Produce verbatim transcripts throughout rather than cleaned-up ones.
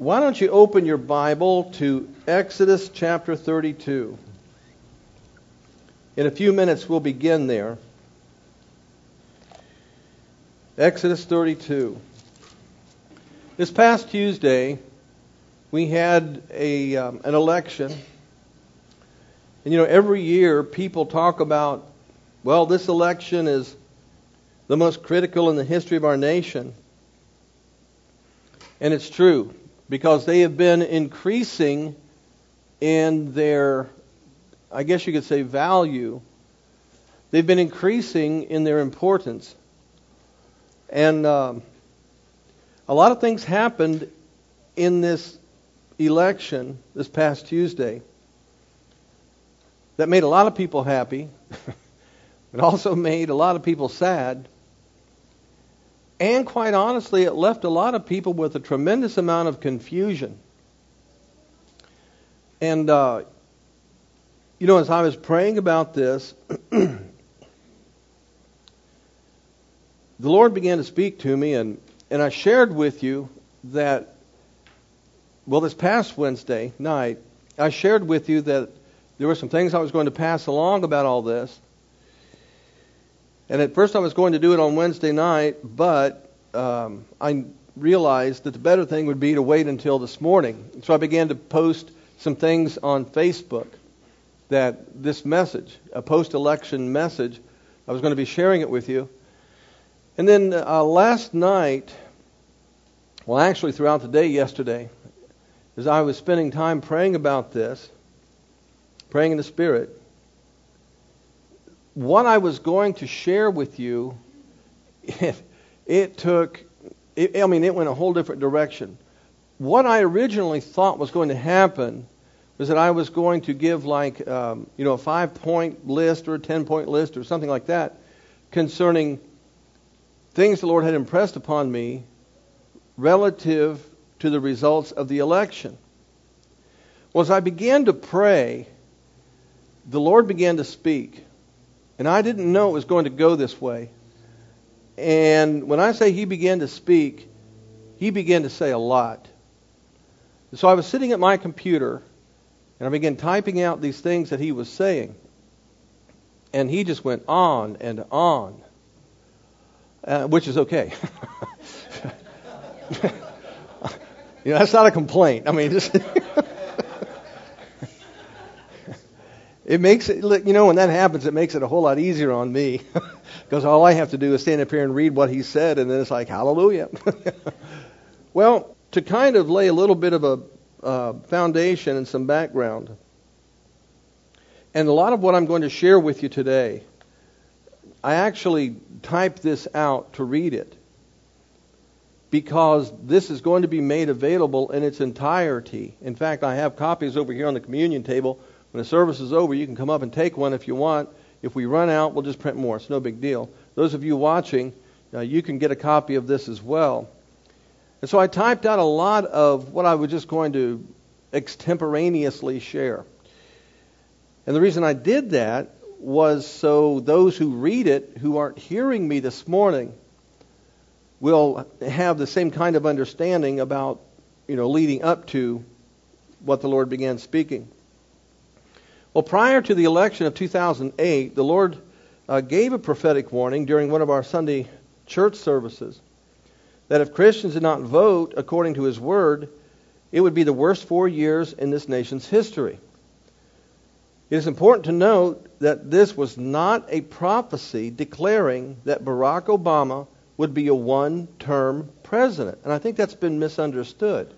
Why don't you open your Bible to Exodus chapter thirty-two? In a few minutes we'll begin there. Exodus thirty-two. This past Tuesday we had a um, an election. And you know, every year people talk about, well, this election is the most critical in the history of our nation. And it's true, because they have been increasing in their, I guess you could say, value. They've been increasing in their importance. And um, a lot of things happened in this election this past Tuesday that made a lot of people happy. It also made a lot of people sad. And quite honestly, it left a lot of people with a tremendous amount of confusion. And, uh, you know, as I was praying about this, the Lord began to speak to me, and, and I shared with you that, well, this past Wednesday night, I shared with you that there were some things I was going to pass along about all this. And at first I was going to do it on Wednesday night, but um, I realized that the better thing would be to wait until this morning. So I began to post some things on Facebook that this message, a post-election message, I was going to be sharing it with you. And then uh, last night, well actually throughout the day yesterday, as I was spending time praying about this, praying in the Spirit, what I was going to share with you, it, it took, it, I mean, it went a whole different direction. What I originally thought was going to happen was that I was going to give like, um, you know, a five-point list or a ten-point list or something like that concerning things the Lord had impressed upon me relative to the results of the election. Well, as I began to pray, the Lord began to speak. And I didn't know it was going to go this way. And when I say He began to speak, He began to say a lot. So I was sitting at my computer, and I began typing out these things that He was saying. And He just went on and on, uh, which is okay. You know, that's not a complaint. I mean, just... It makes it, you know, when that happens, it makes it a whole lot easier on me. Because all I have to do is stand up here and read what he said, and then it's like, hallelujah. Well, to kind of lay a little bit of a uh, foundation and some background, and a lot of what I'm going to share with you today, I actually typed this out to read it, because this is going to be made available in its entirety. In fact, I have copies over here on the communion table. When the service is over, you can come up and take one if you want. If we run out, we'll just print more. It's no big deal. Those of you watching, uh, you can get a copy of this as well. And so I typed out a lot of what I was just going to extemporaneously share. And the reason I did that was so those who read it, who aren't hearing me this morning, will have the same kind of understanding about, you know, leading up to what the Lord began speaking. Well, prior to the election of two thousand eight, the Lord uh, gave a prophetic warning during one of our Sunday church services that if Christians did not vote according to His Word, it would be the worst four years in this nation's history. It is important to note that this was not a prophecy declaring that Barack Obama would be a one-term president. And I think that's been misunderstood.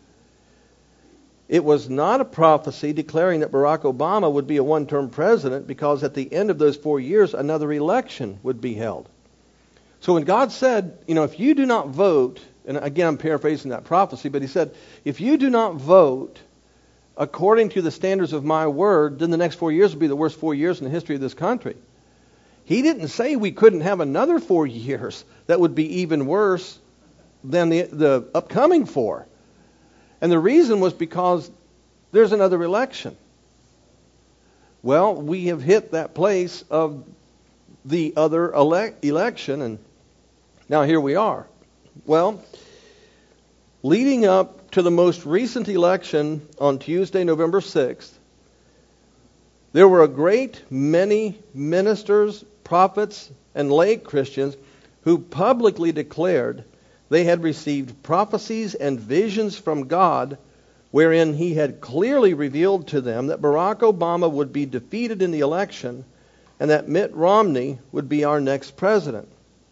It was not a prophecy declaring that Barack Obama would be a one-term president, because at the end of those four years, another election would be held. So when God said, you know, if you do not vote, and again I'm paraphrasing that prophecy, but He said, if you do not vote according to the standards of my word, then the next four years will be the worst four years in the history of this country. He didn't say we couldn't have another four years that would be even worse than the, the upcoming four. And the reason was because there's another election. Well, we have hit that place of the other ele- election, and now here we are. Well, leading up to the most recent election on Tuesday, November sixth, there were a great many ministers, prophets, and lay Christians who publicly declared they had received prophecies and visions from God wherein He had clearly revealed to them that Barack Obama would be defeated in the election and that Mitt Romney would be our next president.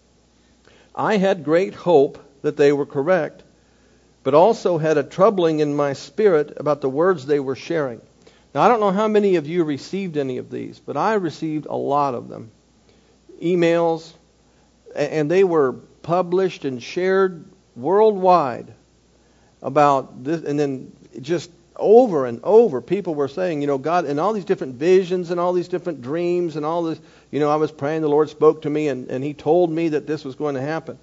I had great hope that they were correct, but also had a troubling in my spirit about the words they were sharing. Now, I don't know how many of you received any of these, but I received a lot of them. Emails, and they were published and shared worldwide about this, and then just over and over people were saying, you know, God, and all these different visions and all these different dreams and all this, you know, I was praying, the Lord spoke to me, and, and He told me that this was going to happen.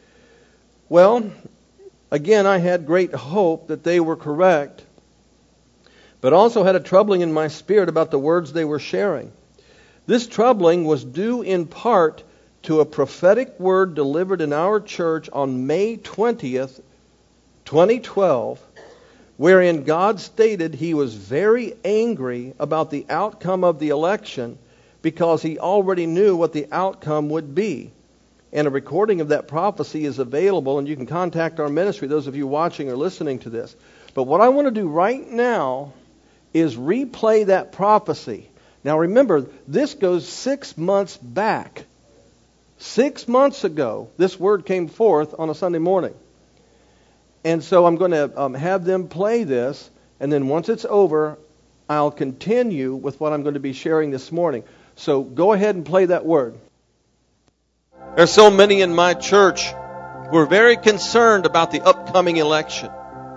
Well, again, I had great hope that they were correct, but also had a troubling in my spirit about the words they were sharing. This troubling was due in part to a prophetic word delivered in our church on May twentieth, twenty twelve, wherein God stated He was very angry about the outcome of the election because He already knew what the outcome would be. And a recording of that prophecy is available, and you can contact our ministry, those of you watching or listening to this. But what I want to do right now is replay that prophecy. Now remember, this goes six months back. Six months ago, this word came forth on a Sunday morning. And so I'm going to um, have them play this, and then once it's over, I'll continue with what I'm going to be sharing this morning. So go ahead and play that word. There's so many in my church who are very concerned about the upcoming election.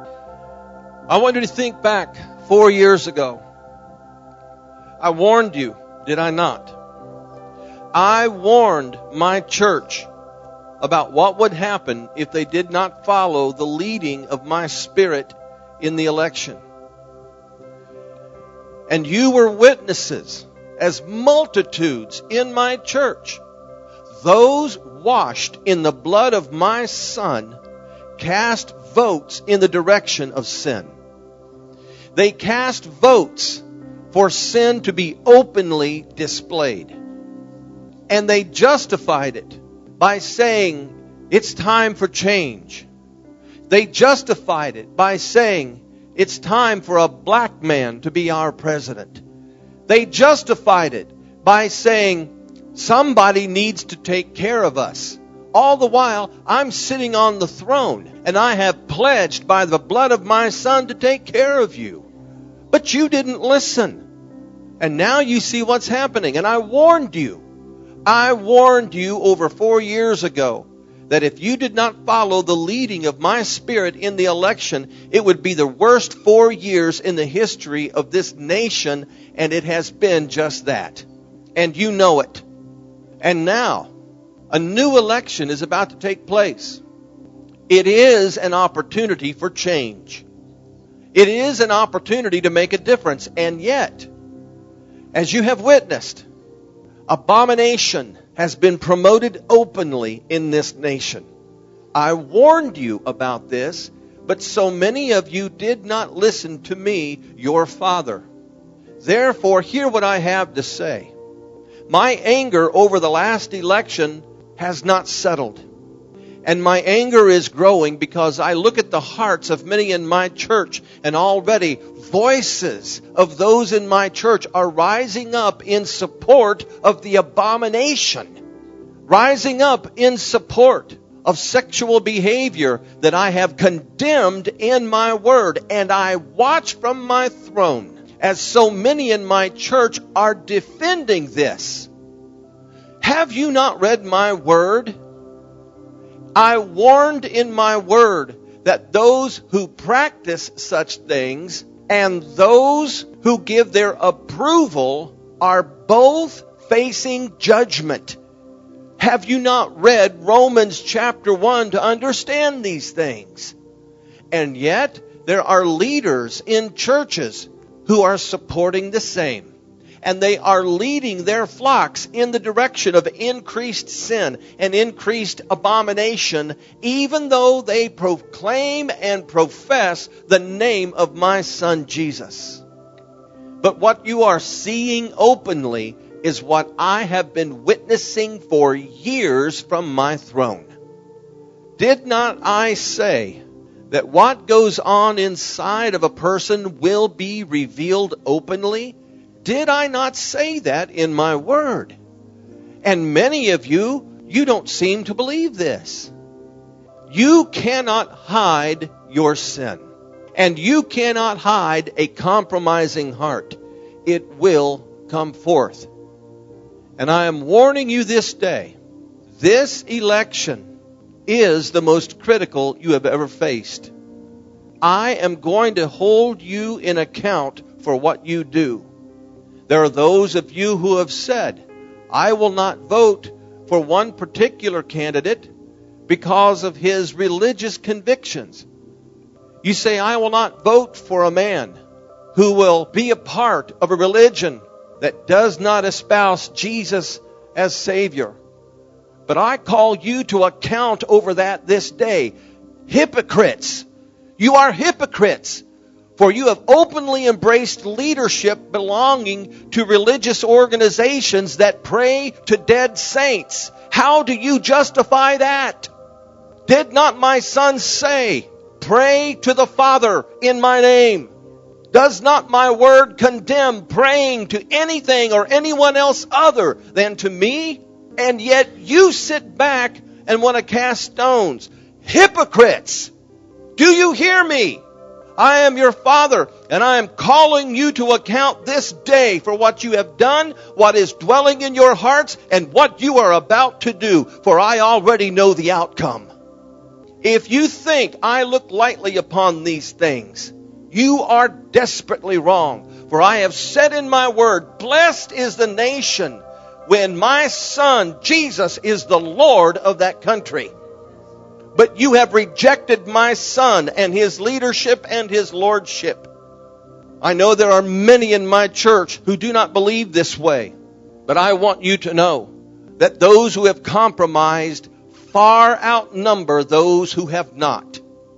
I want you to think back four years ago. I warned you, did I not? I warned my church about what would happen if they did not follow the leading of my Spirit in the election. And you were witnesses as multitudes in my church. Those washed in the blood of my Son cast votes in the direction of sin. They cast votes for sin to be openly displayed. And they justified it by saying it's time for change. They justified it by saying it's time for a black man to be our president. They justified it by saying somebody needs to take care of us. All the while, I'm sitting on the throne, and I have pledged by the blood of my Son to take care of you. But you didn't listen. And now you see what's happening. And I warned you. I warned you over four years ago that if you did not follow the leading of my Spirit in the election, it would be the worst four years in the history of this nation, and it has been just that. And you know it. And now, a new election is about to take place. It is an opportunity for change. It is an opportunity to make a difference. And yet, as you have witnessed, abomination has been promoted openly in this nation. I warned you about this, but so many of you did not listen to me, your Father. Therefore, hear what I have to say. My anger over the last election has not settled. And my anger is growing because I look at the hearts of many in my church, and already voices of those in my church are rising up in support of the abomination. Rising up in support of sexual behavior that I have condemned in my word. And I watch from my throne as so many in my church are defending this. Have you not read my word? I warned in my word that those who practice such things and those who give their approval are both facing judgment. Have you not read Romans chapter one to understand these things? And yet, there are leaders in churches who are supporting the same. and they are leading their flocks in the direction of increased sin and increased abomination, even though they proclaim and profess the name of my Son Jesus. But what you are seeing openly is what I have been witnessing for years from my throne. Did not I say that what goes on inside of a person will be revealed openly? Did I not say that in my word? And many of you, you don't seem to believe this. You cannot hide your sin. And you cannot hide a compromising heart. It will come forth. And I am warning you this day, this election is the most critical you have ever faced. I am going to hold you in account for what you do. There are those of you who have said, I will not vote for one particular candidate because of his religious convictions. You say, I will not vote for a man who will be a part of a religion that does not espouse Jesus as Savior. But I call you to account over that this day. Hypocrites! You are hypocrites! For you have openly embraced leadership belonging to religious organizations that pray to dead saints. How do you justify that? Did not my Son say, pray to the Father in my name? Does not my word condemn praying to anything or anyone else other than to me? And yet you sit back and want to cast stones. Hypocrites! Do you hear me? I am your Father, and I am calling you to account this day for what you have done, what is dwelling in your hearts, and what you are about to do, for I already know the outcome. If you think I look lightly upon these things, you are desperately wrong. For I have said in my word, blessed is the nation when my Son, Jesus, is the Lord of that country. But you have rejected my Son and his leadership and his lordship. I know there are many in my church who do not believe this way. But I want you to know that those who have compromised far outnumber those who have not.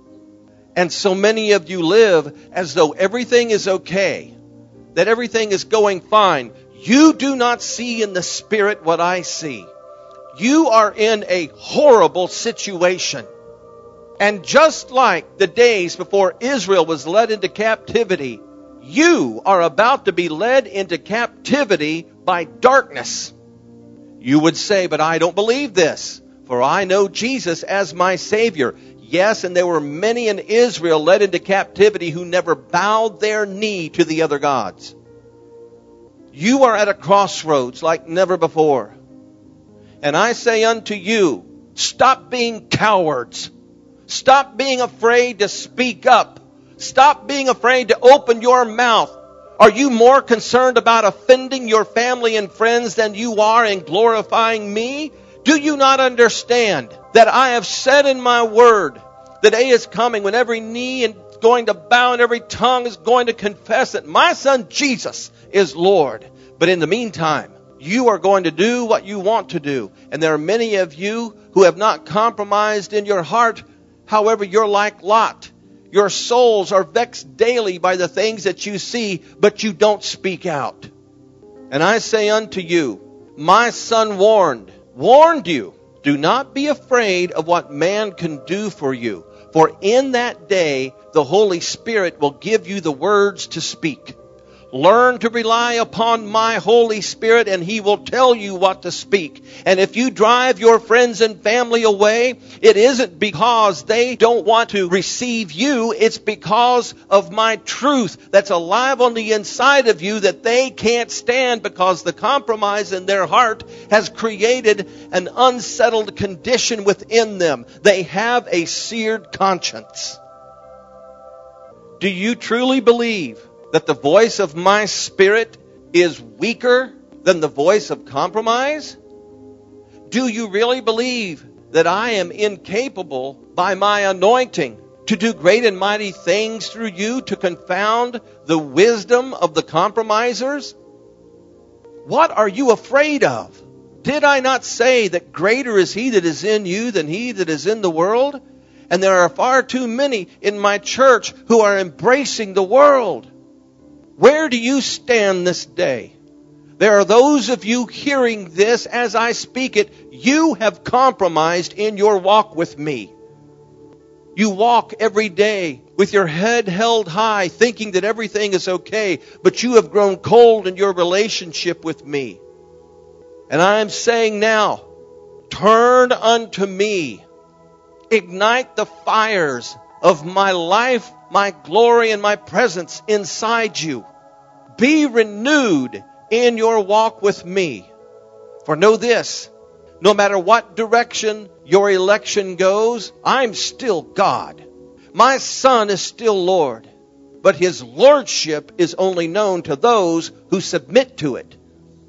And so many of you live as though everything is okay, that everything is going fine. You do not see in the Spirit what I see. You are in a horrible situation. And just like the days before Israel was led into captivity, you are about to be led into captivity by darkness. You would say, but I don't believe this, for I know Jesus as my Savior. Yes, and there were many in Israel led into captivity who never bowed their knee to the other gods. You are at a crossroads like never before. And I say unto you, stop being cowards. Stop being afraid to speak up. Stop being afraid to open your mouth. Are you more concerned about offending your family and friends than you are in glorifying me? Do you not understand that I have said in my word, the day is coming when every knee is going to bow and every tongue is going to confess that my Son Jesus is Lord. But in the meantime, you are going to do what you want to do. And there are many of you who have not compromised in your heart. However, you're like Lot. Your souls are vexed daily by the things that you see, but you don't speak out. And I say unto you, my Son warned, warned you, do not be afraid of what man can do for you. For in that day, the Holy Spirit will give you the words to speak. Learn to rely upon my Holy Spirit, and He will tell you what to speak. And if you drive your friends and family away, it isn't because they don't want to receive you. It's because of my truth that's alive on the inside of you that they can't stand, because the compromise in their heart has created an unsettled condition within them. They have a seared conscience. Do you truly believe that the voice of my Spirit is weaker than the voice of compromise? Do you really believe that I am incapable by my anointing to do great and mighty things through you to confound the wisdom of the compromisers? What are you afraid of? Did I not say that greater is he that is in you than he that is in the world? And there are far too many in my church who are embracing the world. Where do you stand this day? There are those of you hearing this as I speak it. You have compromised in your walk with me. You walk every day with your head held high, thinking that everything is okay, but you have grown cold in your relationship with me. And I am saying now, turn unto me. Ignite the fires of my life, my glory, and my presence inside you. Be renewed in your walk with me. For know this, no matter what direction your election goes, I'm still God. My Son is still Lord, but His Lordship is only known to those who submit to it.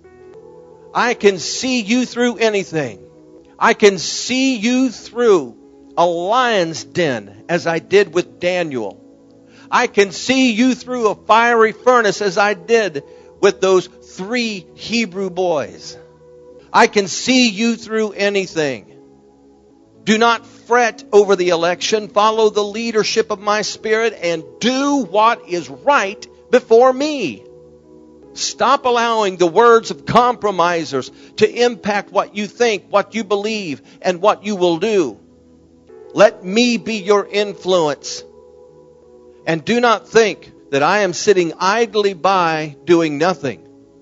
I can see you through anything. I can see you through a lion's den, as I did with Daniel. I can see you through a fiery furnace, as I did with those three Hebrew boys. I can see you through anything. Do not fret over the election. Follow the leadership of my Spirit and do what is right before me. Stop allowing the words of compromisers to impact what you think, what you believe, and what you will do. Let me be your influence. And do not think that I am sitting idly by doing nothing.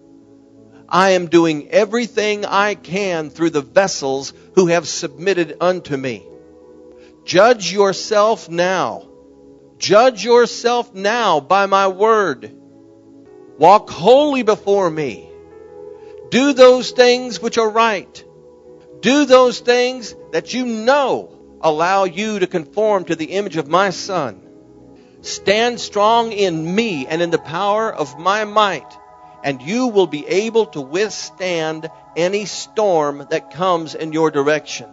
I am doing everything I can through the vessels who have submitted unto me. Judge yourself now. Judge yourself now by my word. Walk wholly before me. Do those things which are right. Do those things that you know allow you to conform to the image of my Son. Stand strong in me and in the power of my might, and you will be able to withstand any storm that comes in your direction.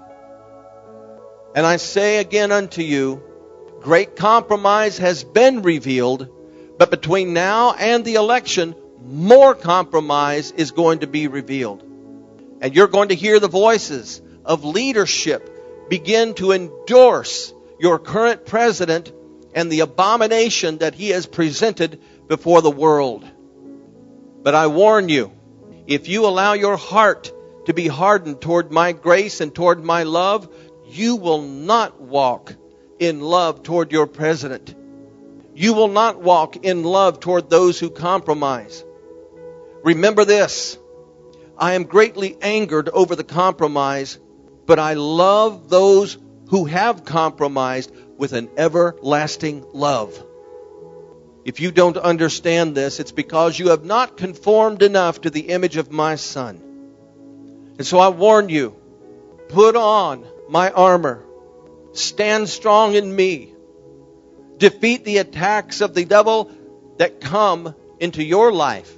And I say again unto you, great compromise has been revealed, but between now and the election, more compromise is going to be revealed. And you're going to hear the voices of leadership begin to endorse your current president and the abomination that he has presented before the world. But I warn you, if you allow your heart to be hardened toward my grace and toward my love, you will not walk in love toward your president. You will not walk in love toward those who compromise. Remember this, I am greatly angered over the compromise, but I love those who have compromised with an everlasting love. If you don't understand this, it's because you have not conformed enough to the image of my Son. And so I warn you, put on my armor. Stand strong in me. Defeat the attacks of the devil that come into your life.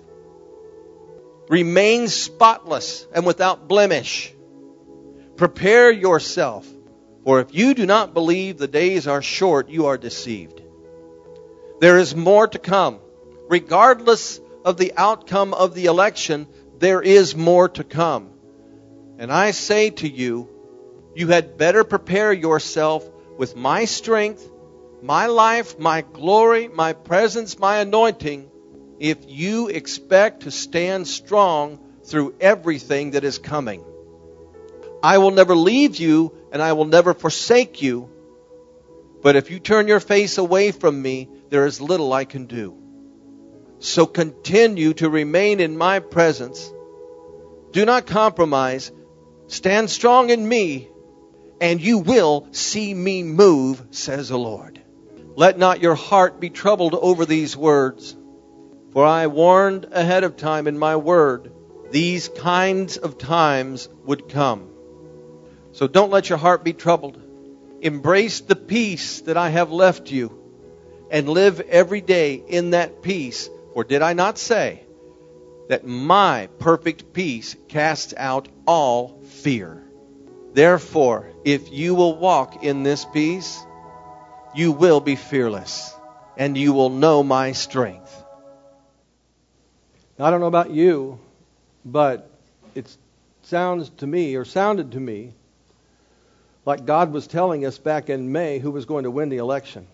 Remain spotless and without blemish. Prepare yourself, for if you do not believe the days are short, you are deceived. There is more to come. Regardless of the outcome of the election, there is more to come. And I say to you, you had better prepare yourself with my strength, my life, my glory, my presence, my anointing, if you expect to stand strong through everything that is coming. I will never leave you and I will never forsake you. But if you turn your face away from me, there is little I can do. So continue to remain in my presence. Do not compromise. Stand strong in me, and you will see me move, says the Lord. Let not your heart be troubled over these words, for I warned ahead of time in my word, these kinds of times would come. So don't let your heart be troubled. Embrace the peace that I have left you, and live every day in that peace. For did I not say that my perfect peace casts out all fear? Therefore, if you will walk in this peace, you will be fearless, and you will know my strength. Now, I don't know about you, But it sounds to me, or sounded to me, like God was telling us back in May who was going to win the election.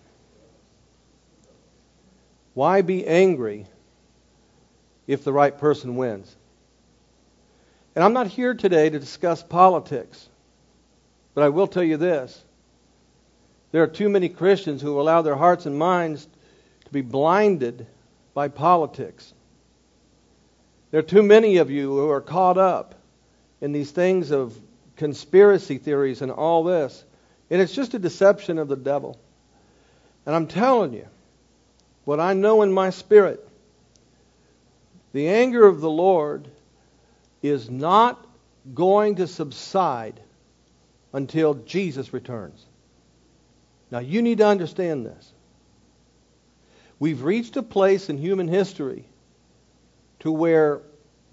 Why be angry if the right person wins? And I'm not here today to discuss politics, but I will tell you this. There are too many Christians who allow their hearts and minds to be blinded by politics. There are too many of you who are caught up in these things of conspiracy theories and all this. And it's just a deception of the devil. And I'm telling you, what I know in my spirit, the anger of the Lord is not going to subside until Jesus returns. Now, you need to understand this. We've reached a place in human history to where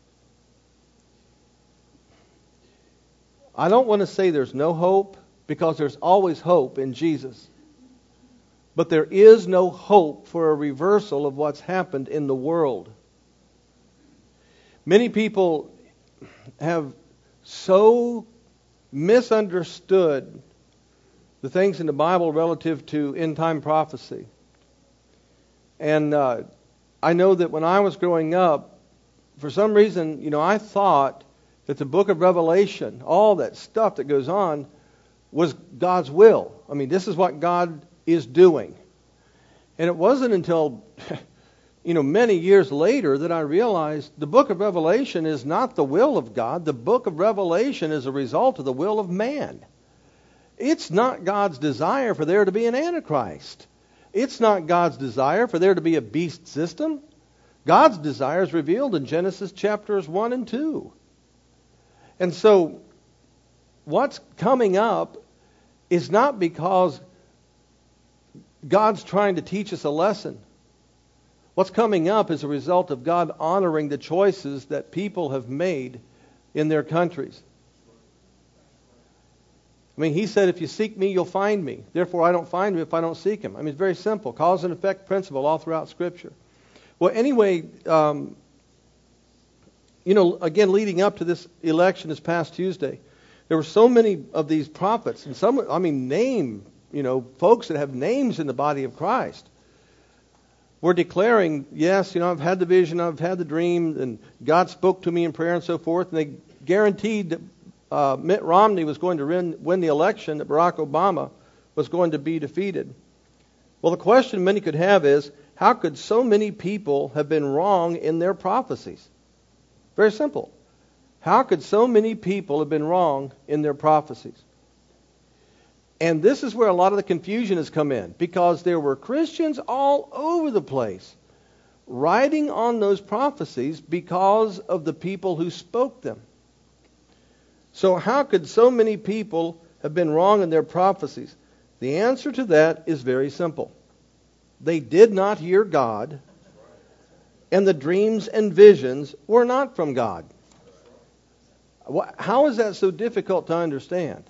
I don't want to say there's no hope, because there's always hope in Jesus. But there is no hope for a reversal of what's happened in the world. Many people have so misunderstood the things in the Bible relative to end-time prophecy. And uh, I know that when I was growing up, for some reason, you know, I thought that the book of Revelation, all that stuff that goes on, was God's will. I mean, this is what God is doing. And it wasn't until, you know, many years later that I realized the book of Revelation is not the will of God. The book of Revelation is a result of the will of man. It's not God's desire for there to be an Antichrist. It's not God's desire for there to be a beast system. God's desire is revealed in Genesis chapters one and two. And so, what's coming up is not because God's trying to teach us a lesson. What's coming up is a result of God honoring the choices that people have made in their countries. I mean, He said, if you seek me, you'll find me. Therefore, I don't find Him if I don't seek Him. I mean, it's very simple. Cause and effect principle all throughout Scripture. Well, anyway, um, you know, again, leading up to this election this past Tuesday, there were so many of these prophets, and some, I mean, name, you know, folks that have names in the body of Christ, were declaring, yes, you know, I've had the vision, I've had the dream, and God spoke to me in prayer and so forth, and they guaranteed that uh, Mitt Romney was going to win, win the election, that Barack Obama was going to be defeated. Well, the question many could have is, how could so many people have been wrong in their prophecies? Very simple. How could so many people have been wrong in their prophecies? And this is where a lot of the confusion has come in, because there were Christians all over the place writing on those prophecies because of the people who spoke them. So how could so many people have been wrong in their prophecies? The answer to that is very simple. They did not hear God, and the dreams and visions were not from God. How is that so difficult to understand?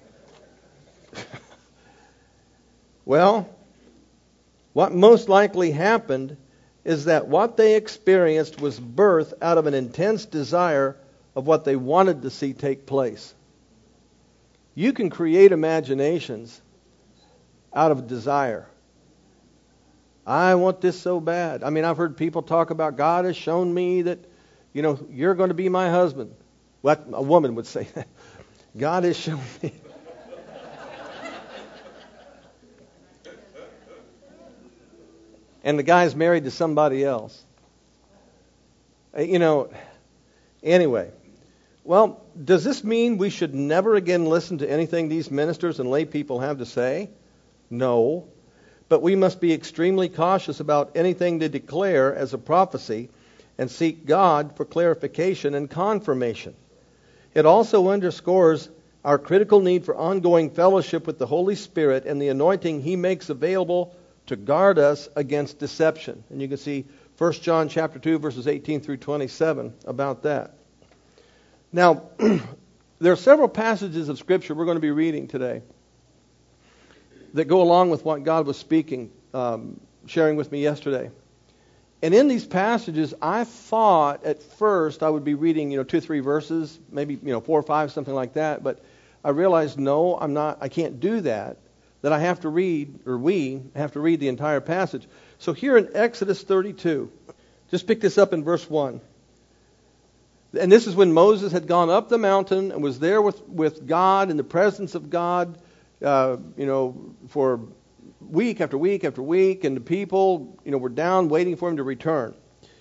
Well, what most likely happened is that what they experienced was birthed out of an intense desire of what they wanted to see take place. You can create imaginations out of desire. I want this so bad. I mean, I've heard people talk about, God has shown me that, you know, you're going to be my husband. Well, a woman would say that. God has shown me. And the guy's married to somebody else. You know, anyway. Well, does this mean we should never again listen to anything these ministers and lay people have to say? No. But we must be extremely cautious about anything they declare as a prophecy and seek God for clarification and confirmation. It also underscores our critical need for ongoing fellowship with the Holy Spirit and the anointing He makes available to guard us against deception. And you can see First John chapter two, verses eighteen through twenty-seven about that. Now, there are several passages of Scripture we're going to be reading today that go along with what God was speaking, um, sharing with me yesterday. And in these passages, I thought at first I would be reading, you know, two or three verses, maybe, you know, four or five, something like that. But I realized, no, I'm not, I can't do that. That I have to read, or we have to read the entire passage. So here in Exodus thirty-two, just pick this up in verse one. And this is when Moses had gone up the mountain and was there with, with God in the presence of God, uh, you know, for week after week after week, and the people, you know, were down waiting for him to return.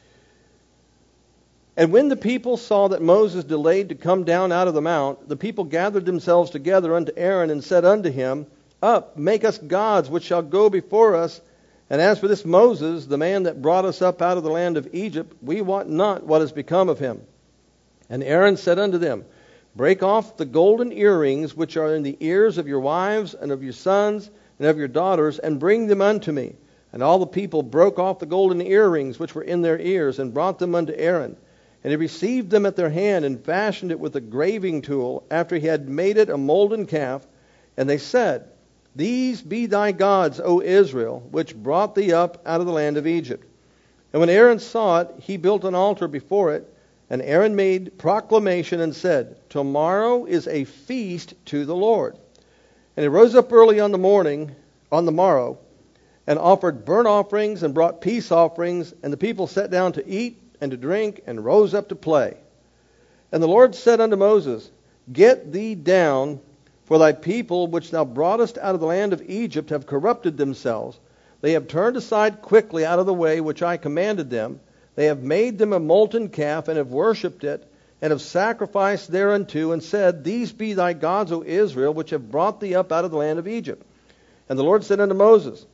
And when the people saw that Moses delayed to come down out of the mount, the people gathered themselves together unto Aaron and said unto him, Up, make us gods which shall go before us. And as for this Moses, the man that brought us up out of the land of Egypt, we wot not what has become of him. And Aaron said unto them, Break off the golden earrings which are in the ears of your wives and of your sons and of your daughters, and bring them unto me. And all the people broke off the golden earrings which were in their ears, and brought them unto Aaron. And he received them at their hand, and fashioned it with a graving tool, after he had made it a molten calf. And they said, These be thy gods, O Israel, which brought thee up out of the land of Egypt. And when Aaron saw it, he built an altar before it. And Aaron made proclamation and said, Tomorrow is a feast to the Lord. And he rose up early on the morning, on the morrow, and offered burnt offerings and brought peace offerings. And the people sat down to eat and to drink, and rose up to play. And the Lord said unto Moses, Get thee down, for thy people which thou broughtest out of the land of Egypt have corrupted themselves. They have turned aside quickly out of the way which I commanded them. They have made them a molten calf, and have worshipped it, and have sacrificed thereunto, and said, These be thy gods, O Israel, which have brought thee up out of the land of Egypt. And the Lord said unto Moses,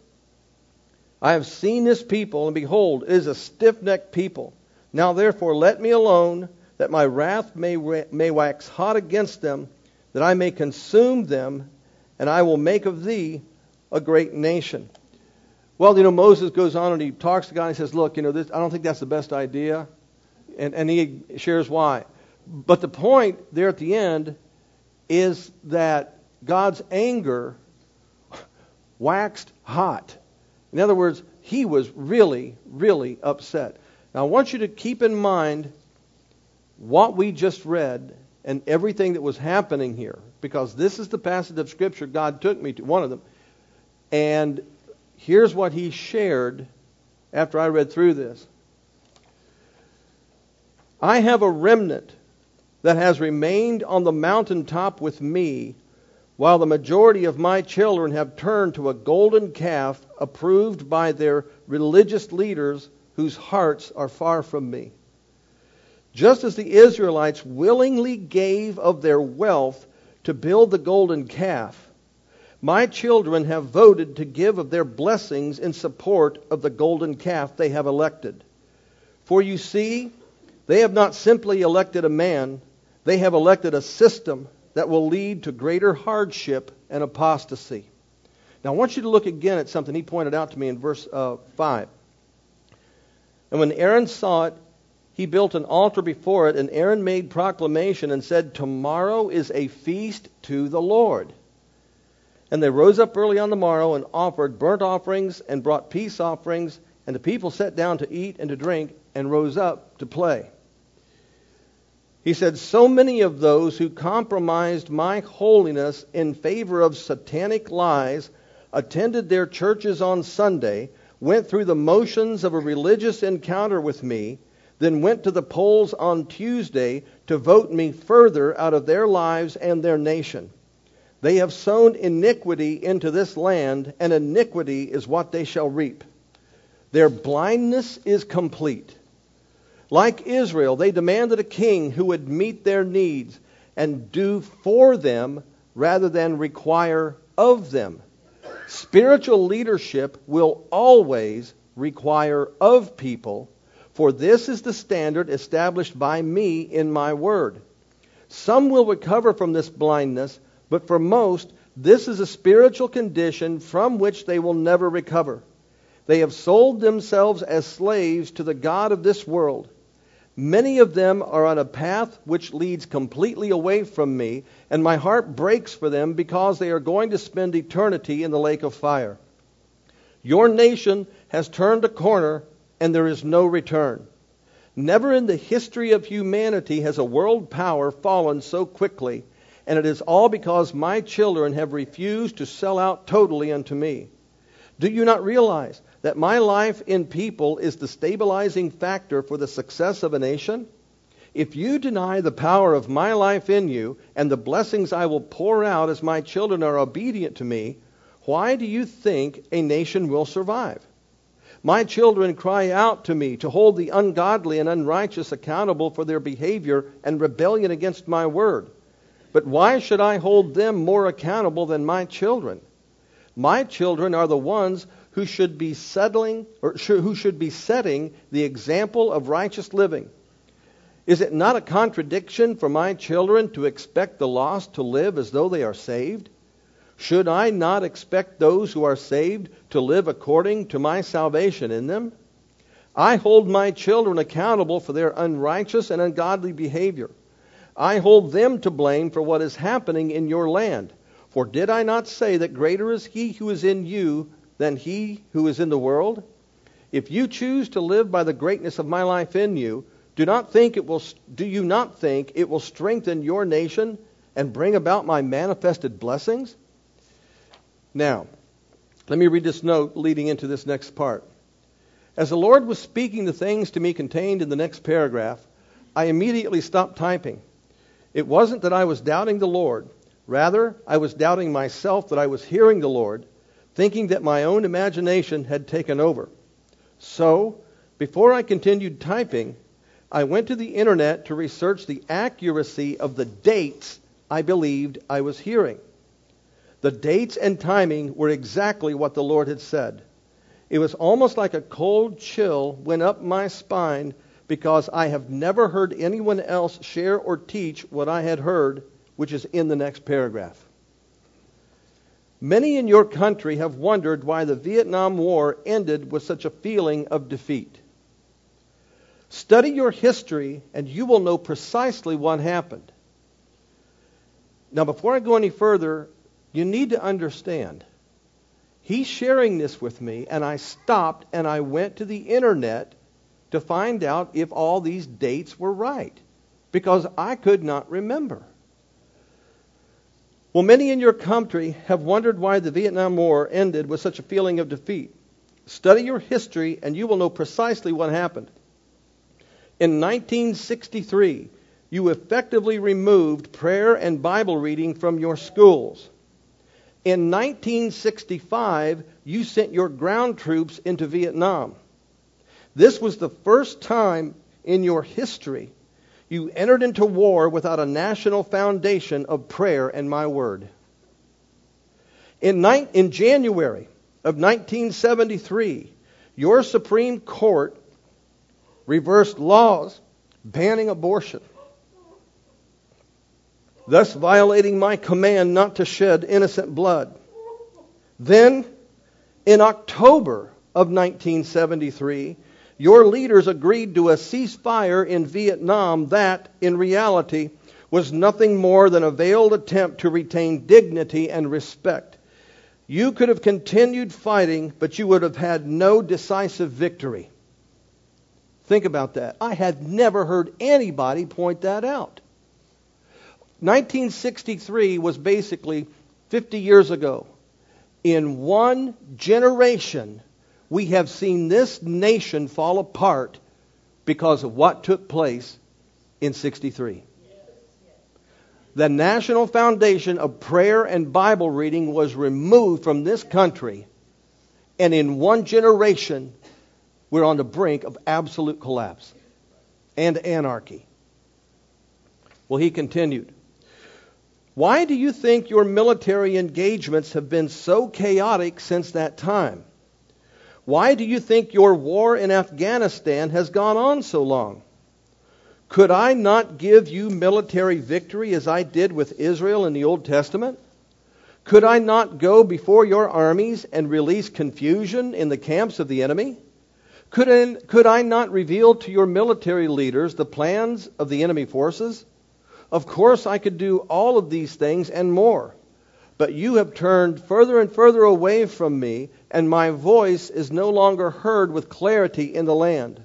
I have seen this people, and behold, it is a stiff-necked people. Now therefore let me alone, that my wrath may, may wax hot against them, that I may consume them, and I will make of thee a great nation. Well, you know, Moses goes on and he talks to God and he says, look, you know, this, I don't think that's the best idea. And, and he shares why. But the point there at the end is that God's anger waxed hot. In other words, he was really, really upset. Now, I want you to keep in mind what we just read and everything that was happening here, because this is the passage of Scripture God took me to, one of them. And here's what he shared after I read through this. I have a remnant that has remained on the mountaintop with me, while the majority of my children have turned to a golden calf approved by their religious leaders, whose hearts are far from me. Just as the Israelites willingly gave of their wealth to build the golden calf, my children have voted to give of their blessings in support of the golden calf they have elected. For you see, they have not simply elected a man, they have elected a system that will lead to greater hardship and apostasy. Now I want you to look again at something he pointed out to me in verse uh, five. And when Aaron saw it, he built an altar before it, and Aaron made proclamation and said, Tomorrow is a feast to the Lord. And they rose up early on the morrow and offered burnt offerings and brought peace offerings, and the people sat down to eat and to drink and rose up to play. He said, So many of those who compromised my holiness in favor of satanic lies attended their churches on Sunday, went through the motions of a religious encounter with me, then went to the polls on Tuesday to vote me further out of their lives and their nation. They have sown iniquity into this land, and iniquity is what they shall reap. Their blindness is complete. Like Israel, they demanded a king who would meet their needs and do for them rather than require of them. Spiritual leadership will always require of people, for this is the standard established by me in my word. Some will recover from this blindness, but for most, this is a spiritual condition from which they will never recover. They have sold themselves as slaves to the god of this world. Many of them are on a path which leads completely away from me, and my heart breaks for them because they are going to spend eternity in the lake of fire. Your nation has turned a corner and there is no return. Never in the history of humanity has a world power fallen so quickly, and it is all because my children have refused to sell out totally unto me. Do you not realize that my life in people is the stabilizing factor for the success of a nation? If you deny the power of my life in you and the blessings I will pour out as my children are obedient to me, why do you think a nation will survive? My children cry out to me to hold the ungodly and unrighteous accountable for their behavior and rebellion against my word. But why should I hold them more accountable than my children? My children are the ones who should be settling or who should be setting the example of righteous living. Is it not a contradiction for my children to expect the lost to live as though they are saved? Should I not expect those who are saved to live according to my salvation in them? I hold my children accountable for their unrighteous and ungodly behavior. I hold them to blame for what is happening in your land. For did I not say that greater is he who is in you than he who is in the world? If you choose to live by the greatness of my life in you, do not think it will do you not think it will strengthen your nation and bring about my manifested blessings? Now, let me read this note leading into this next part. As the Lord was speaking the things to me contained in the next paragraph, I immediately stopped typing. It wasn't that I was doubting the Lord. Rather, I was doubting myself that I was hearing the Lord, thinking that my own imagination had taken over. So, before I continued typing, I went to the internet to research the accuracy of the dates I believed I was hearing. The dates and timing were exactly what the Lord had said. It was almost like a cold chill went up my spine because I have never heard anyone else share or teach what I had heard, which is in the next paragraph. Many in your country have wondered why the Vietnam War ended with such a feeling of defeat. Study your history and you will know precisely what happened. Now, before I go any further, you need to understand, he's sharing this with me, and I stopped and I went to the internet to find out if all these dates were right, because I could not remember. Well, many in your country have wondered why the Vietnam War ended with such a feeling of defeat. Study your history and you will know precisely what happened. In nineteen sixty-three, you effectively removed prayer and Bible reading from your schools. In nineteen sixty-five, you sent your ground troops into Vietnam. This was the first time in your history you entered into war without a national foundation of prayer and my word. In, ni- in January of nineteen seventy-three, your Supreme Court reversed laws banning abortion, thus violating my command not to shed innocent blood. Then, in October of nineteen seventy-three, your leaders agreed to a ceasefire in Vietnam that, in reality, was nothing more than a veiled attempt to retain dignity and respect. You could have continued fighting, but you would have had no decisive victory. Think about that. I had never heard anybody point that out. nineteen sixty-three was basically fifty years ago. In one generation, we have seen this nation fall apart because of what took place in sixty-three. The national foundation of prayer and Bible reading was removed from this country, and in one generation, we're on the brink of absolute collapse and anarchy. Well, he continued. Why do you think your military engagements have been so chaotic since that time? Why do you think your war in Afghanistan has gone on so long? Could I not give you military victory as I did with Israel in the Old Testament? Could I not go before your armies and release confusion in the camps of the enemy? Could I, could I not reveal to your military leaders the plans of the enemy forces? Of course, I could do all of these things and more. But you have turned further and further away from me, and my voice is no longer heard with clarity in the land.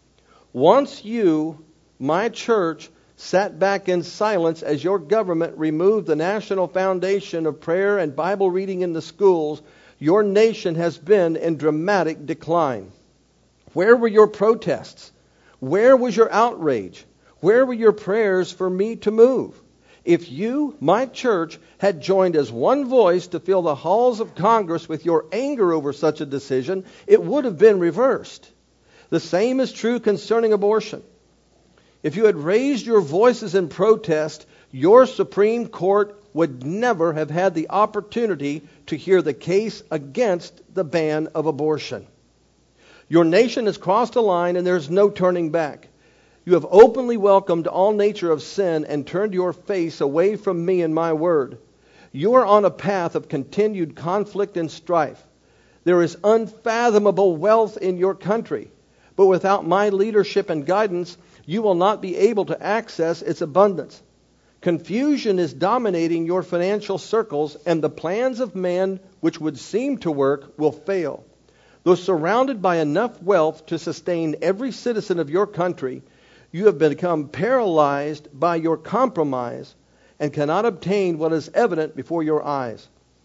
Once you, my church, sat back in silence as your government removed the national foundation of prayer and Bible reading in the schools, your nation has been in dramatic decline. Where were your protests? Where was your outrage? Where were your prayers for me to move? If you, my church, had joined as one voice to fill the halls of Congress with your anger over such a decision, it would have been reversed. The same is true concerning abortion. If you had raised your voices in protest, your Supreme Court would never have had the opportunity to hear the case against the ban of abortion. Your nation has crossed a line and there's no turning back. You have openly welcomed all nature of sin and turned your face away from me and my word. You are on a path of continued conflict and strife. There is unfathomable wealth in your country, but without my leadership and guidance, you will not be able to access its abundance. Confusion is dominating your financial circles, and the plans of man which would seem to work will fail. Though surrounded by enough wealth to sustain every citizen of your country, you have become paralyzed by your compromise and cannot obtain what is evident before your eyes.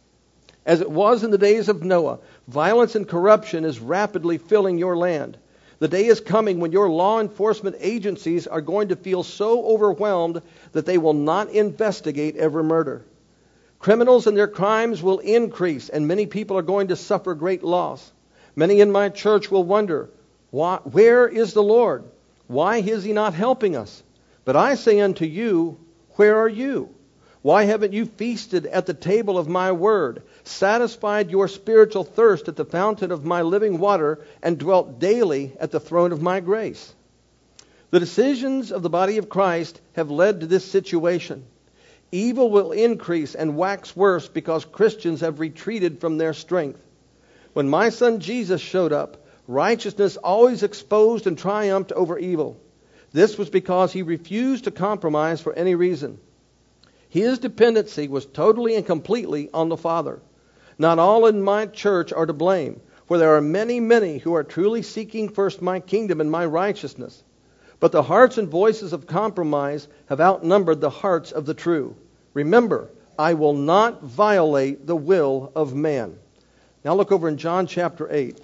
As it was in the days of Noah, violence and corruption is rapidly filling your land. The day is coming when your law enforcement agencies are going to feel so overwhelmed that they will not investigate every murder. Criminals and their crimes will increase, and many people are going to suffer great loss. Many in my church will wonder, why, where is the Lord? Why is he not helping us? But I say unto you, where are you? Why haven't you feasted at the table of my word, satisfied your spiritual thirst at the fountain of my living water, and dwelt daily at the throne of my grace? The decisions of the body of Christ have led to this situation. Evil will increase and wax worse because Christians have retreated from their strength. When my son Jesus showed up, righteousness always exposed and triumphed over evil. This was because he refused to compromise for any reason. His dependency was totally and completely on the Father. Not all in my church are to blame, for there are many, many who are truly seeking first my kingdom and my righteousness. But the hearts and voices of compromise have outnumbered the hearts of the true. Remember, I will not violate the will of man. Now look over in John chapter eight.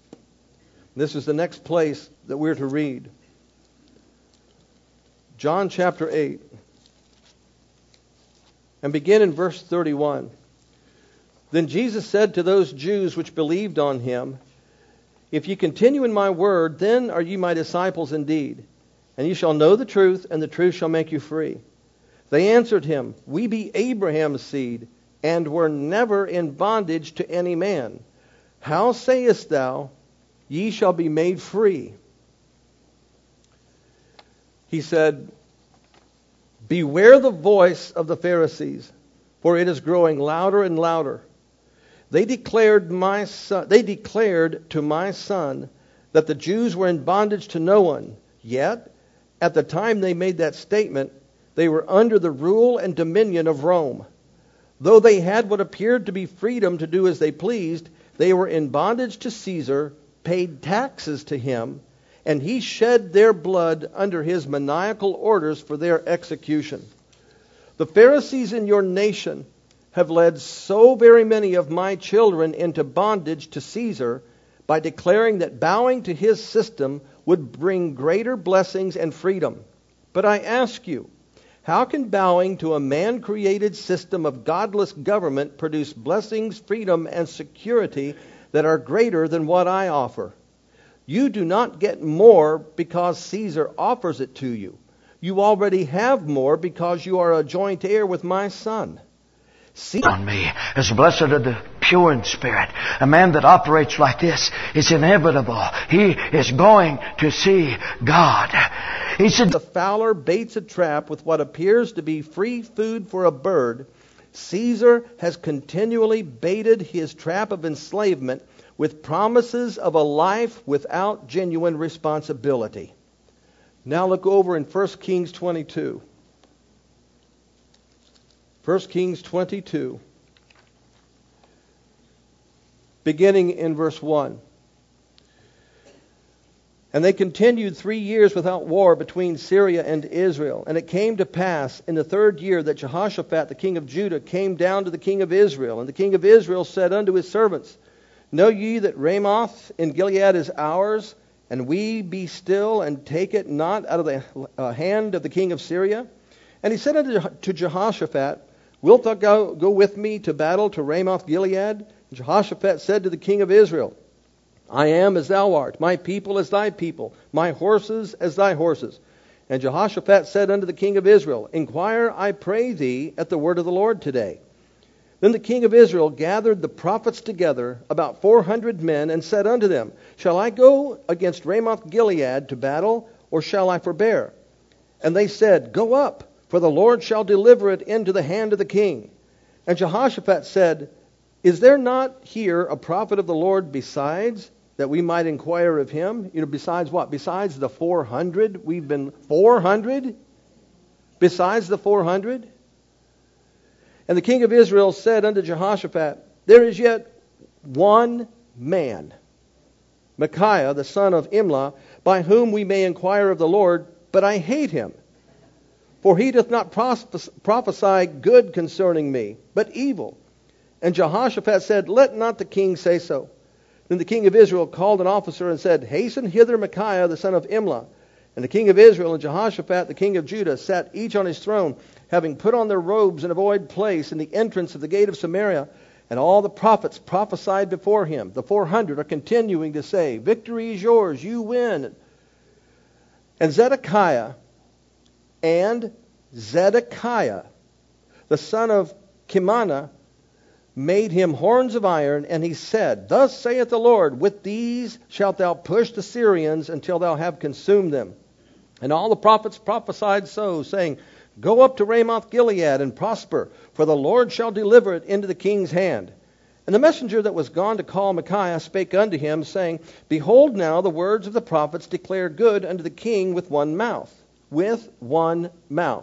This is the next place that we're to read. John chapter eight. And begin in verse thirty-one. Then Jesus said to those Jews which believed on him, If ye continue in my word, then are ye my disciples indeed. And ye shall know the truth, and the truth shall make you free. They answered him, We be Abraham's seed, and were never in bondage to any man. How sayest thou, Ye shall be made free? He said, Beware the voice of the Pharisees, for it is growing louder and louder. They declared my son, they declared to my son that the Jews were in bondage to no one. Yet, at the time they made that statement, they were under the rule and dominion of Rome. Though they had what appeared to be freedom to do as they pleased, they were in bondage to Caesar, paid taxes to him, and he shed their blood under his maniacal orders for their execution. The Pharisees in your nation have led so very many of my children into bondage to Caesar by declaring that bowing to his system would bring greater blessings and freedom. But I ask you, how can bowing to a man-created system of godless government produce blessings, freedom, and security that are greater than what I offer? You do not get more because Caesar offers it to you. You already have more because you are a joint heir with my son. See on me as blessed are the pure in spirit. A man that operates like this is inevitable. He is going to see God. He said, The fowler baits a trap with what appears to be free food for a bird. Caesar has continually baited his trap of enslavement with promises of a life without genuine responsibility. Now look over in First Kings twenty-two. First Kings twenty-two. beginning in verse one. And they continued three years without war between Syria and Israel. And it came to pass in the third year that Jehoshaphat, the king of Judah, came down to the king of Israel. And the king of Israel said unto his servants, Know ye that Ramoth in Gilead is ours, and we be still, and take it not out of the uh, hand of the king of Syria? And he said unto to Jehoshaphat, Wilt thou go, go with me to battle to Ramoth Gilead? And Jehoshaphat said to the king of Israel, I am as thou art, my people as thy people, my horses as thy horses. And Jehoshaphat said unto the king of Israel, Inquire, I pray thee, at the word of the Lord today. Then the king of Israel gathered the prophets together, about four hundred men, and said unto them, Shall I go against Ramoth Gilead to battle, or shall I forbear? And they said, Go up, for the Lord shall deliver it into the hand of the king. And Jehoshaphat said, Is there not here a prophet of the Lord besides, that we might inquire of him? You know, besides what? Besides the four hundred? We've been four hundred? Besides the four hundred? And the king of Israel said unto Jehoshaphat, There is yet one man, Micaiah, the son of Imlah, by whom we may inquire of the Lord, but I hate him. For he doth not prophesy good concerning me, but evil. And Jehoshaphat said, Let not the king say so. Then the king of Israel called an officer and said, Hasten hither Micaiah the son of Imlah. And the king of Israel and Jehoshaphat the king of Judah sat each on his throne, having put on their robes in a void place in the entrance of the gate of Samaria. And all the prophets prophesied before him. The four hundred are continuing to say, Victory is yours, you win. And Zedekiah and Zedekiah, the son of Kimana, made him horns of iron, and he said, Thus saith the Lord, With these shalt thou push the Syrians until thou have consumed them. And all the prophets prophesied so, saying, Go up to Ramoth Gilead and prosper, for the Lord shall deliver it into the king's hand. And the messenger that was gone to call Micaiah spake unto him, saying, Behold now, the words of the prophets declare good unto the king with one mouth. With one mouth.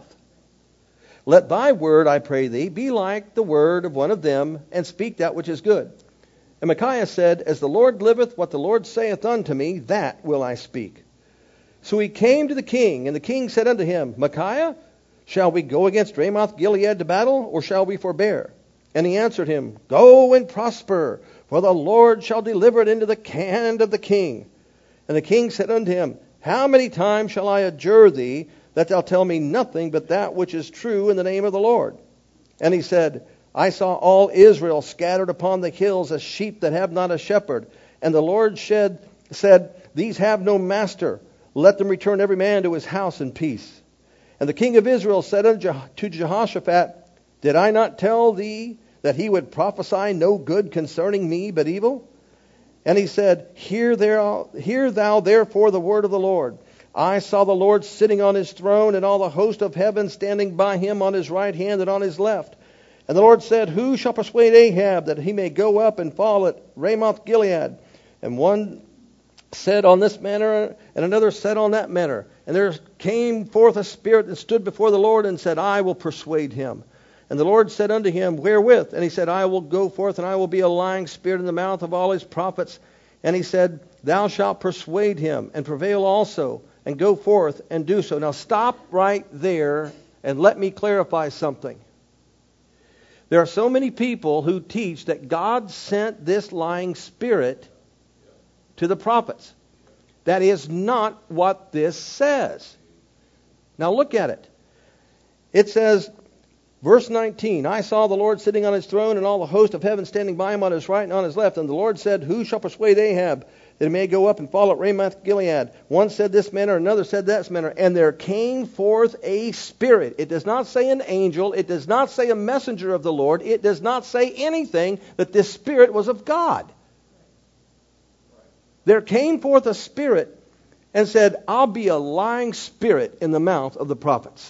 Let thy word, I pray thee, be like the word of one of them, and speak that which is good. And Micaiah said, As the Lord liveth, what the Lord saith unto me, that will I speak. So he came to the king, and the king said unto him, Micaiah, shall we go against Ramoth Gilead to battle, or shall we forbear? And he answered him, Go and prosper, for the Lord shall deliver it into the hand of the king. And the king said unto him, How many times shall I adjure thee, that thou tell me nothing but that which is true in the name of the Lord? And he said, I saw all Israel scattered upon the hills as sheep that have not a shepherd. And the Lord shed, said, These have no master. Let them return every man to his house in peace. And the king of Israel said unto Jehoshaphat, Did I not tell thee that he would prophesy no good concerning me, but evil? And he said, Hear thou, hear thou therefore the word of the Lord. I saw the Lord sitting on his throne, and all the host of heaven standing by him on his right hand and on his left. And the Lord said, Who shall persuade Ahab that he may go up and fall at Ramoth Gilead? And one said on this manner, and another said on that manner. And there came forth a spirit that stood before the Lord and said, I will persuade him. And the Lord said unto him, Wherewith? And he said, I will go forth, and I will be a lying spirit in the mouth of all his prophets. And he said, Thou shalt persuade him, and prevail also, and go forth and do so. Now stop right there and let me clarify something. There are so many people who teach that God sent this lying spirit to the prophets. That is not what this says. Now look at it. It says, verse nineteen, I saw the Lord sitting on his throne, and all the host of heaven standing by him on his right and on his left. And the Lord said, Who shall persuade Ahab that he may go up and fall at Ramoth Gilead? One said this manner, another said that manner. And there came forth a spirit. It does not say an angel. It does not say a messenger of the Lord. It does not say anything that this spirit was of God. There came forth a spirit and said, I'll be a lying spirit in the mouth of the prophets.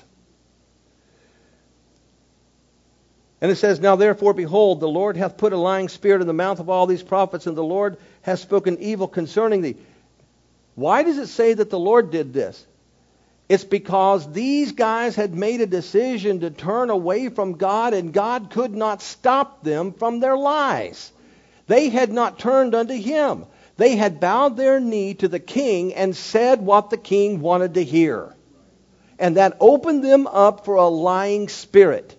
And it says, Now therefore, behold, the Lord hath put a lying spirit in the mouth of all these prophets, and the Lord hath spoken evil concerning thee. Why does it say that the Lord did this? It's because these guys had made a decision to turn away from God, and God could not stop them from their lies. They had not turned unto him. They had bowed their knee to the king and said what the king wanted to hear. And that opened them up for a lying spirit.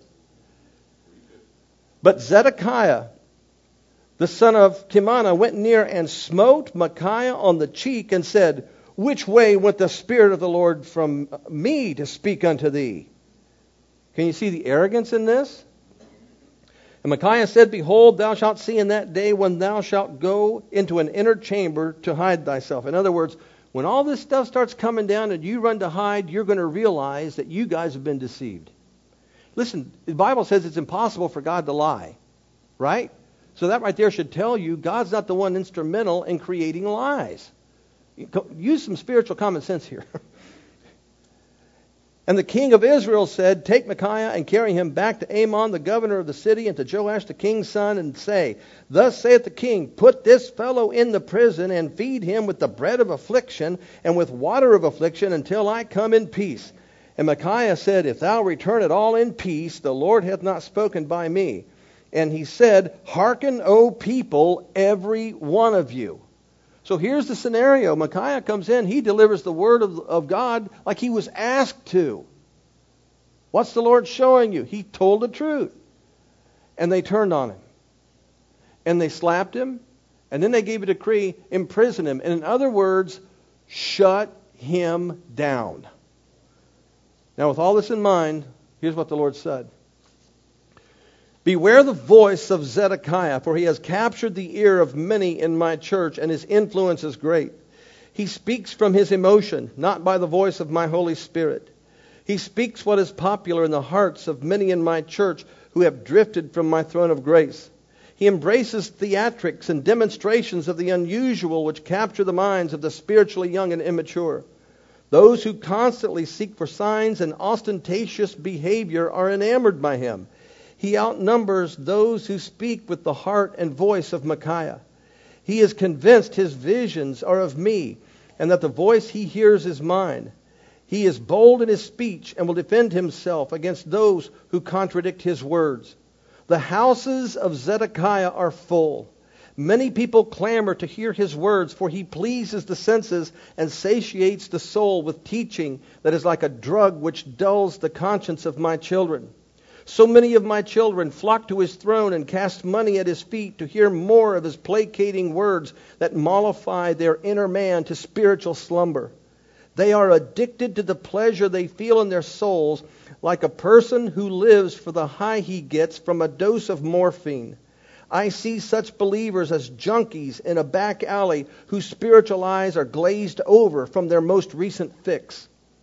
But Zedekiah, the son of Timnah, went near and smote Micaiah on the cheek and said, Which way went the Spirit of the Lord from me to speak unto thee? Can you see the arrogance in this? And Micaiah said, Behold, thou shalt see in that day when thou shalt go into an inner chamber to hide thyself. In other words, when all this stuff starts coming down and you run to hide, you're going to realize that you guys have been deceived. Listen, the Bible says it's impossible for God to lie, right? So that right there should tell you God's not the one instrumental in creating lies. Use some spiritual common sense here. And the king of Israel said, Take Micaiah and carry him back to Amon, the governor of the city, and to Joash, the king's son, and say, Thus saith the king, Put this fellow in the prison, and feed him with the bread of affliction, and with water of affliction, until I come in peace. And Micaiah said, If thou return at all in peace, the Lord hath not spoken by me. And he said, Hearken, O people, every one of you. So here's the scenario. Micaiah comes in. He delivers the word of, of God like he was asked to. What's the Lord showing you? He told the truth. And they turned on him. And they slapped him. And then they gave a decree, imprison him. And in other words, shut him down. Now with all this in mind, here's what the Lord said. Beware the voice of Zedekiah, for he has captured the ear of many in my church, and his influence is great. He speaks from his emotion, not by the voice of my Holy Spirit. He speaks what is popular in the hearts of many in my church who have drifted from my throne of grace. He embraces theatrics and demonstrations of the unusual which capture the minds of the spiritually young and immature. Those who constantly seek for signs and ostentatious behavior are enamored by him. He outnumbers those who speak with the heart and voice of Micaiah. He is convinced his visions are of me, and that the voice he hears is mine. He is bold in his speech and will defend himself against those who contradict his words. The houses of Zedekiah are full. Many people clamor to hear his words, for he pleases the senses and satiates the soul with teaching that is like a drug which dulls the conscience of my children. So many of my children flock to his throne and cast money at his feet to hear more of his placating words that mollify their inner man to spiritual slumber. They are addicted to the pleasure they feel in their souls, like a person who lives for the high he gets from a dose of morphine. I see such believers as junkies in a back alley whose spiritual eyes are glazed over from their most recent fix.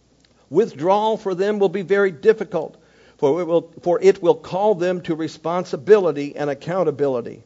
Withdrawal for them will be very difficult, for it will, for it will call them to responsibility and accountability.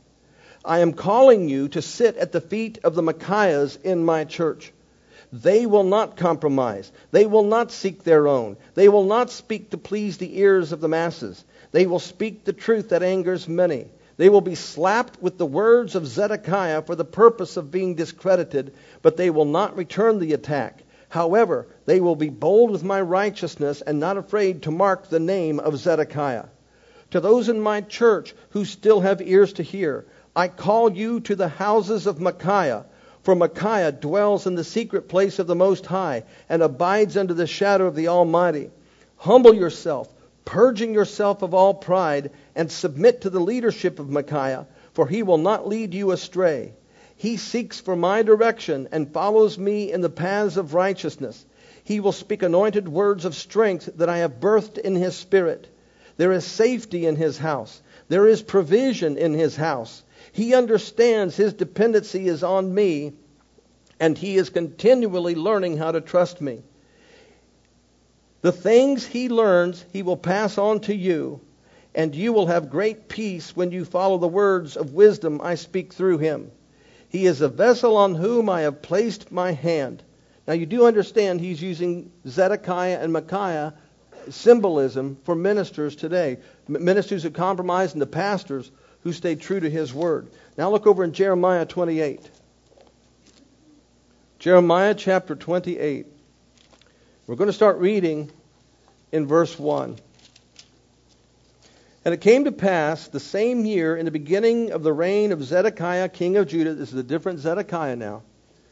I am calling you to sit at the feet of the Micaiahs in my church. They will not compromise. They will not seek their own. They will not speak to please the ears of the masses. They will speak the truth that angers many. They will be slapped with the words of Zedekiah for the purpose of being discredited, but they will not return the attack. However, they will be bold with my righteousness and not afraid to mark the name of Zedekiah. To those in my church who still have ears to hear, I call you to the houses of Micaiah, for Micaiah dwells in the secret place of the Most High and abides under the shadow of the Almighty. Humble yourself, purging yourself of all pride, and submit to the leadership of Micaiah, for he will not lead you astray. He seeks for my direction and follows me in the paths of righteousness. He will speak anointed words of strength that I have birthed in his spirit. There is safety in his house. There is provision in his house. He understands his dependency is on me, and he is continually learning how to trust me. The things he learns, he will pass on to you, and you will have great peace when you follow the words of wisdom I speak through him. He is a vessel on whom I have placed my hand. Now you do understand he's using Zedekiah and Micaiah symbolism for ministers today. Ministers who compromise and the pastors who stay true to his word. Now look over in Jeremiah twenty-eight. Jeremiah chapter twenty-eight. We're going to start reading in verse one. And it came to pass the same year, in the beginning of the reign of Zedekiah, king of Judah — this is a different Zedekiah now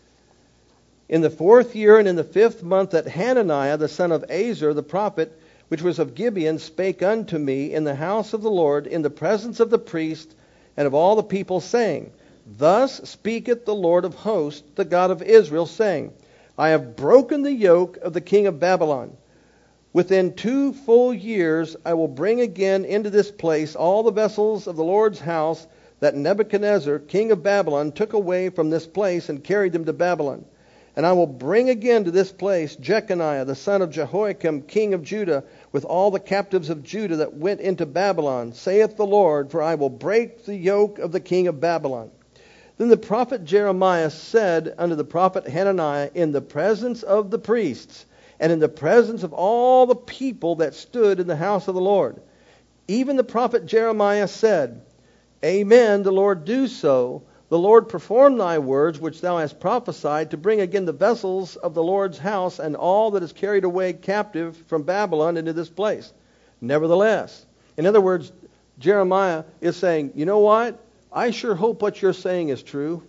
— in the fourth year and in the fifth month, that Hananiah the son of Azur the prophet, which was of Gibeon, spake unto me in the house of the Lord, in the presence of the priest and of all the people, saying, Thus speaketh the Lord of hosts, the God of Israel, saying, I have broken the yoke of the king of Babylon. Within two full years I will bring again into this place all the vessels of the Lord's house that Nebuchadnezzar, king of Babylon, took away from this place and carried them to Babylon. And I will bring again to this place Jeconiah, the son of Jehoiakim, king of Judah, with all the captives of Judah that went into Babylon, saith the Lord, for I will break the yoke of the king of Babylon. Then the prophet Jeremiah said unto the prophet Hananiah in the presence of the priests, and in the presence of all the people that stood in the house of the Lord, even the prophet Jeremiah said, Amen, the Lord do so. The Lord perform thy words which thou hast prophesied, to bring again the vessels of the Lord's house and all that is carried away captive from Babylon into this place. Nevertheless, in other words, Jeremiah is saying, you know what? I sure hope what you're saying is true.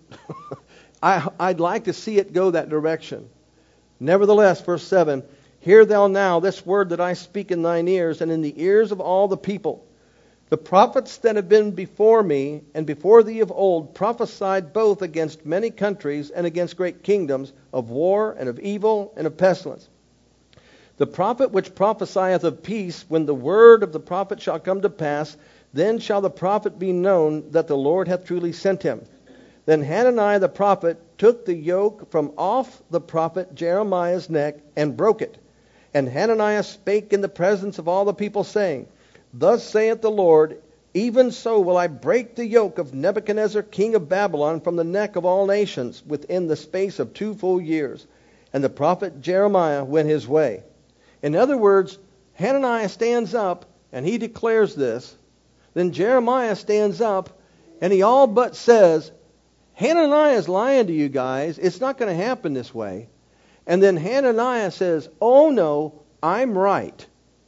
I, I'd like to see it go that direction. Nevertheless, verse seven, Hear thou now this word that I speak in thine ears, and in the ears of all the people. The prophets that have been before me and before thee of old prophesied both against many countries and against great kingdoms, of war and of evil and of pestilence. The prophet which prophesieth of peace, when the word of the prophet shall come to pass, then shall the prophet be known that the Lord hath truly sent him. Then Hananiah the prophet took the yoke from off the prophet Jeremiah's neck and broke it. And Hananiah spake in the presence of all the people, saying, Thus saith the Lord, even so will I break the yoke of Nebuchadnezzar king of Babylon from the neck of all nations within the space of two full years. And the prophet Jeremiah went his way. In other words, Hananiah stands up and he declares this. Then Jeremiah stands up and he all but says, Hananiah is lying to you guys. It's not going to happen this way. And then Hananiah says, oh no, I'm right.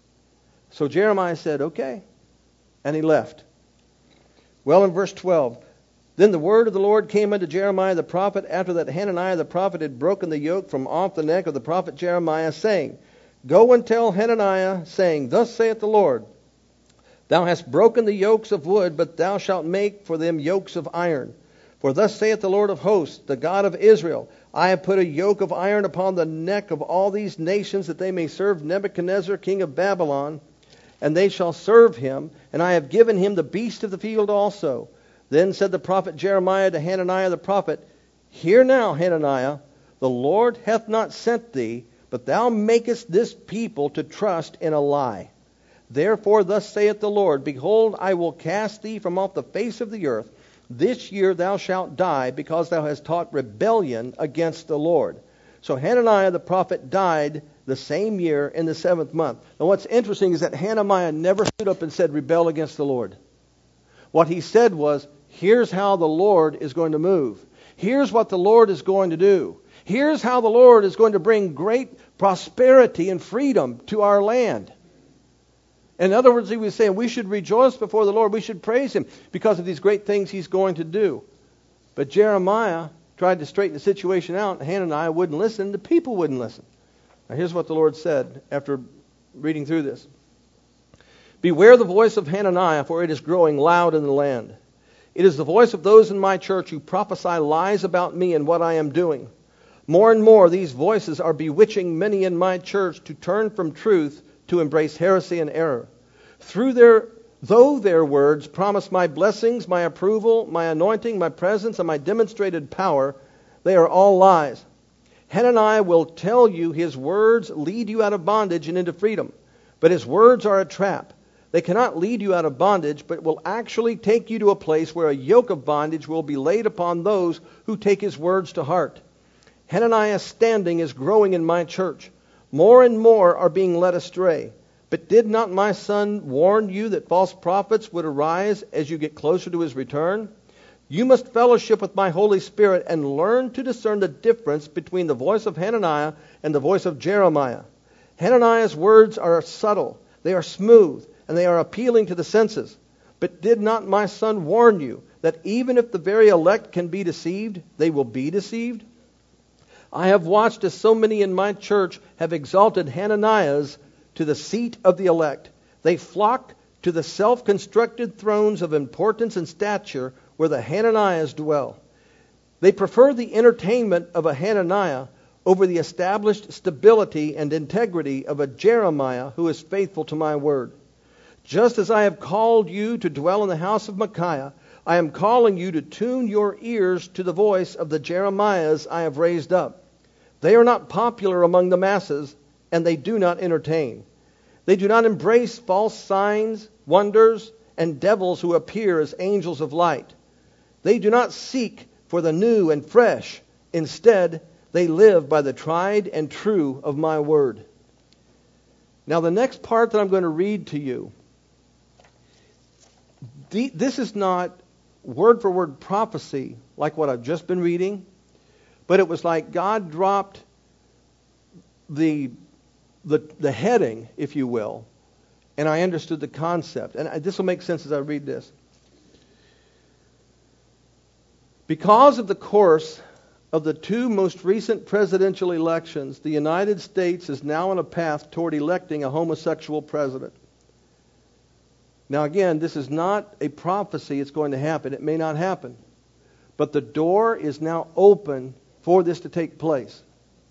So Jeremiah said, okay. And he left. Well, in verse twelve, Then the word of the Lord came unto Jeremiah the prophet, after that Hananiah the prophet had broken the yoke from off the neck of the prophet Jeremiah, saying, Go and tell Hananiah, saying, Thus saith the Lord, Thou hast broken the yokes of wood, but thou shalt make for them yokes of iron. For thus saith the Lord of hosts, the God of Israel, I have put a yoke of iron upon the neck of all these nations, that they may serve Nebuchadnezzar king of Babylon, and they shall serve him, and I have given him the beast of the field also. Then said the prophet Jeremiah to Hananiah the prophet, Hear now, Hananiah, the Lord hath not sent thee, but thou makest this people to trust in a lie. Therefore thus saith the Lord, Behold, I will cast thee from off the face of the earth. This year thou shalt die, because thou hast taught rebellion against the Lord. So Hananiah the prophet died the same year in the seventh month. Now what's interesting is that Hananiah never stood up and said, rebel against the Lord. What he said was, here's how the Lord is going to move. Here's what the Lord is going to do. Here's how the Lord is going to bring great prosperity and freedom to our land. In other words, he was saying we should rejoice before the Lord. We should praise him because of these great things he's going to do. But Jeremiah tried to straighten the situation out, and Hananiah wouldn't listen, and the people wouldn't listen. Now here's what the Lord said after reading through this. Beware the voice of Hananiah, for it is growing loud in the land. It is the voice of those in my church who prophesy lies about me and what I am doing. More and more these voices are bewitching many in my church to turn from truth to embrace heresy and error. Through their, though their words promise my blessings, my approval, my anointing, my presence, and my demonstrated power, they are all lies. Hananiah will tell you his words lead you out of bondage and into freedom. But his words are a trap. They cannot lead you out of bondage, but will actually take you to a place where a yoke of bondage will be laid upon those who take his words to heart. Hananiah's standing is growing in my church. More and more are being led astray. But did not my son warn you that false prophets would arise as you get closer to his return? You must fellowship with my Holy Spirit and learn to discern the difference between the voice of Hananiah and the voice of Jeremiah. Hananiah's words are subtle, they are smooth, and they are appealing to the senses. But did not my son warn you that even if the very elect can be deceived, they will be deceived? I have watched as so many in my church have exalted Hananias to the seat of the elect. They flock to the self-constructed thrones of importance and stature where the Hananias dwell. They prefer the entertainment of a Hananiah over the established stability and integrity of a Jeremiah who is faithful to my word. Just as I have called you to dwell in the house of Micaiah, I am calling you to tune your ears to the voice of the Jeremiahs I have raised up. They are not popular among the masses, and they do not entertain. They do not embrace false signs, wonders, and devils who appear as angels of light. They do not seek for the new and fresh. Instead, they live by the tried and true of my word. Now, the next part that I'm going to read to you, this is not word for word prophecy like what I've just been reading, but it was like God dropped the the, the heading, if you will, and I understood the concept. And I, this will make sense as I read this. Because of the course of the two most recent presidential elections, the United States is now on a path toward electing a homosexual president. Now again, this is not a prophecy it's going to happen. It may not happen. But the door is now open for this to take place.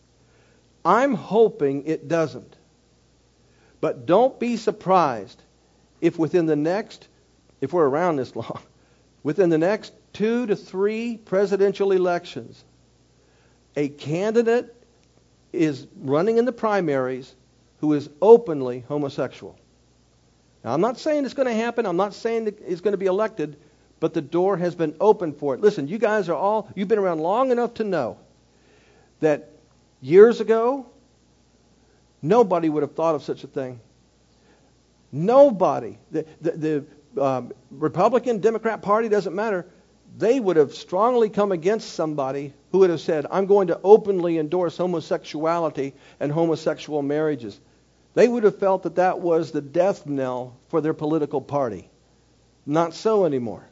I'm hoping it doesn't. But don't be surprised if within the next, if we're around this long, within the next two to three presidential elections, a candidate is running in the primaries who is openly homosexual. Now, I'm not saying it's going to happen. I'm not saying that he's going to be elected, but the door has been opened for it. Listen, you guys are all, you've been around long enough to know that years ago, nobody would have thought of such a thing. Nobody. The, the, the um, Republican, Democrat Party, doesn't matter. They would have strongly come against somebody who would have said, I'm going to openly endorse homosexuality and homosexual marriages. They would have felt that that was the death knell for their political party. Not so anymore.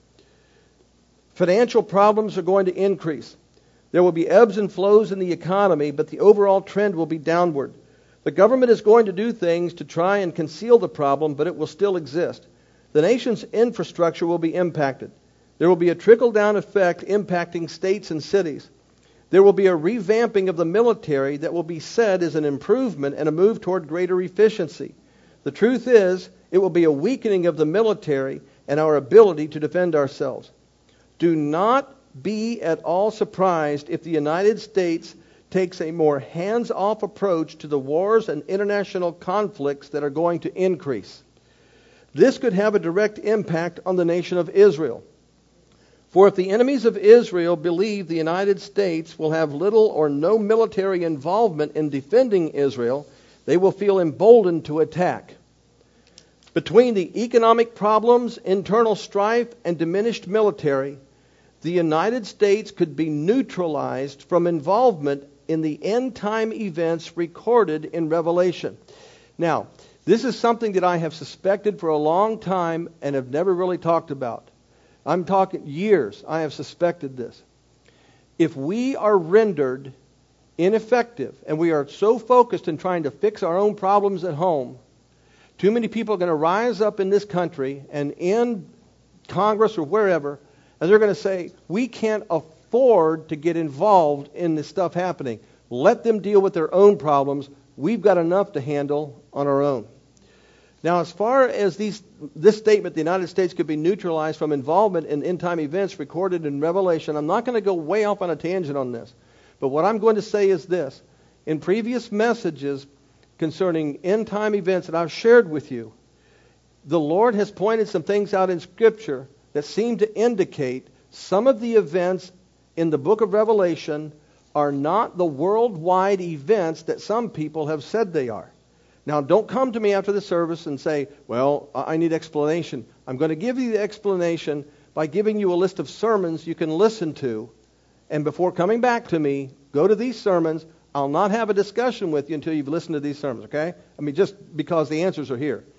Financial problems are going to increase. There will be ebbs and flows in the economy, but the overall trend will be downward. The government is going to do things to try and conceal the problem, but it will still exist. The nation's infrastructure will be impacted. There will be a trickle-down effect impacting states and cities. There will be a revamping of the military that will be said is an improvement and a move toward greater efficiency. The truth is, it will be a weakening of the military and our ability to defend ourselves. Do not be at all surprised if the United States takes a more hands-off approach to the wars and international conflicts that are going to increase. This could have a direct impact on the nation of Israel. For if the enemies of Israel believe the United States will have little or no military involvement in defending Israel, they will feel emboldened to attack. Between the economic problems, internal strife, and diminished military, the United States could be neutralized from involvement in the end-time events recorded in Revelation. Now, this is something that I have suspected for a long time and have never really talked about. I'm talking years. I have suspected this. If we are rendered ineffective and we are so focused in trying to fix our own problems at home, too many people are going to rise up in this country and in Congress or wherever, and they're going to say, we can't afford to get involved in this stuff happening. Let them deal with their own problems. We've got enough to handle on our own. Now, as far as these, this statement, the United States could be neutralized from involvement in end-time events recorded in Revelation, I'm not going to go way off on a tangent on this. But what I'm going to say is this. In previous messages concerning end-time events that I've shared with you, the Lord has pointed some things out in Scripture that seem to indicate some of the events in the book of Revelation are not the worldwide events that some people have said they are. Now, don't come to me after the service and say, well, I need explanation. I'm going to give you the explanation by giving you a list of sermons you can listen to. And before coming back to me, go to these sermons. I'll not have a discussion with you until you've listened to these sermons, okay? I mean, just because the answers are here.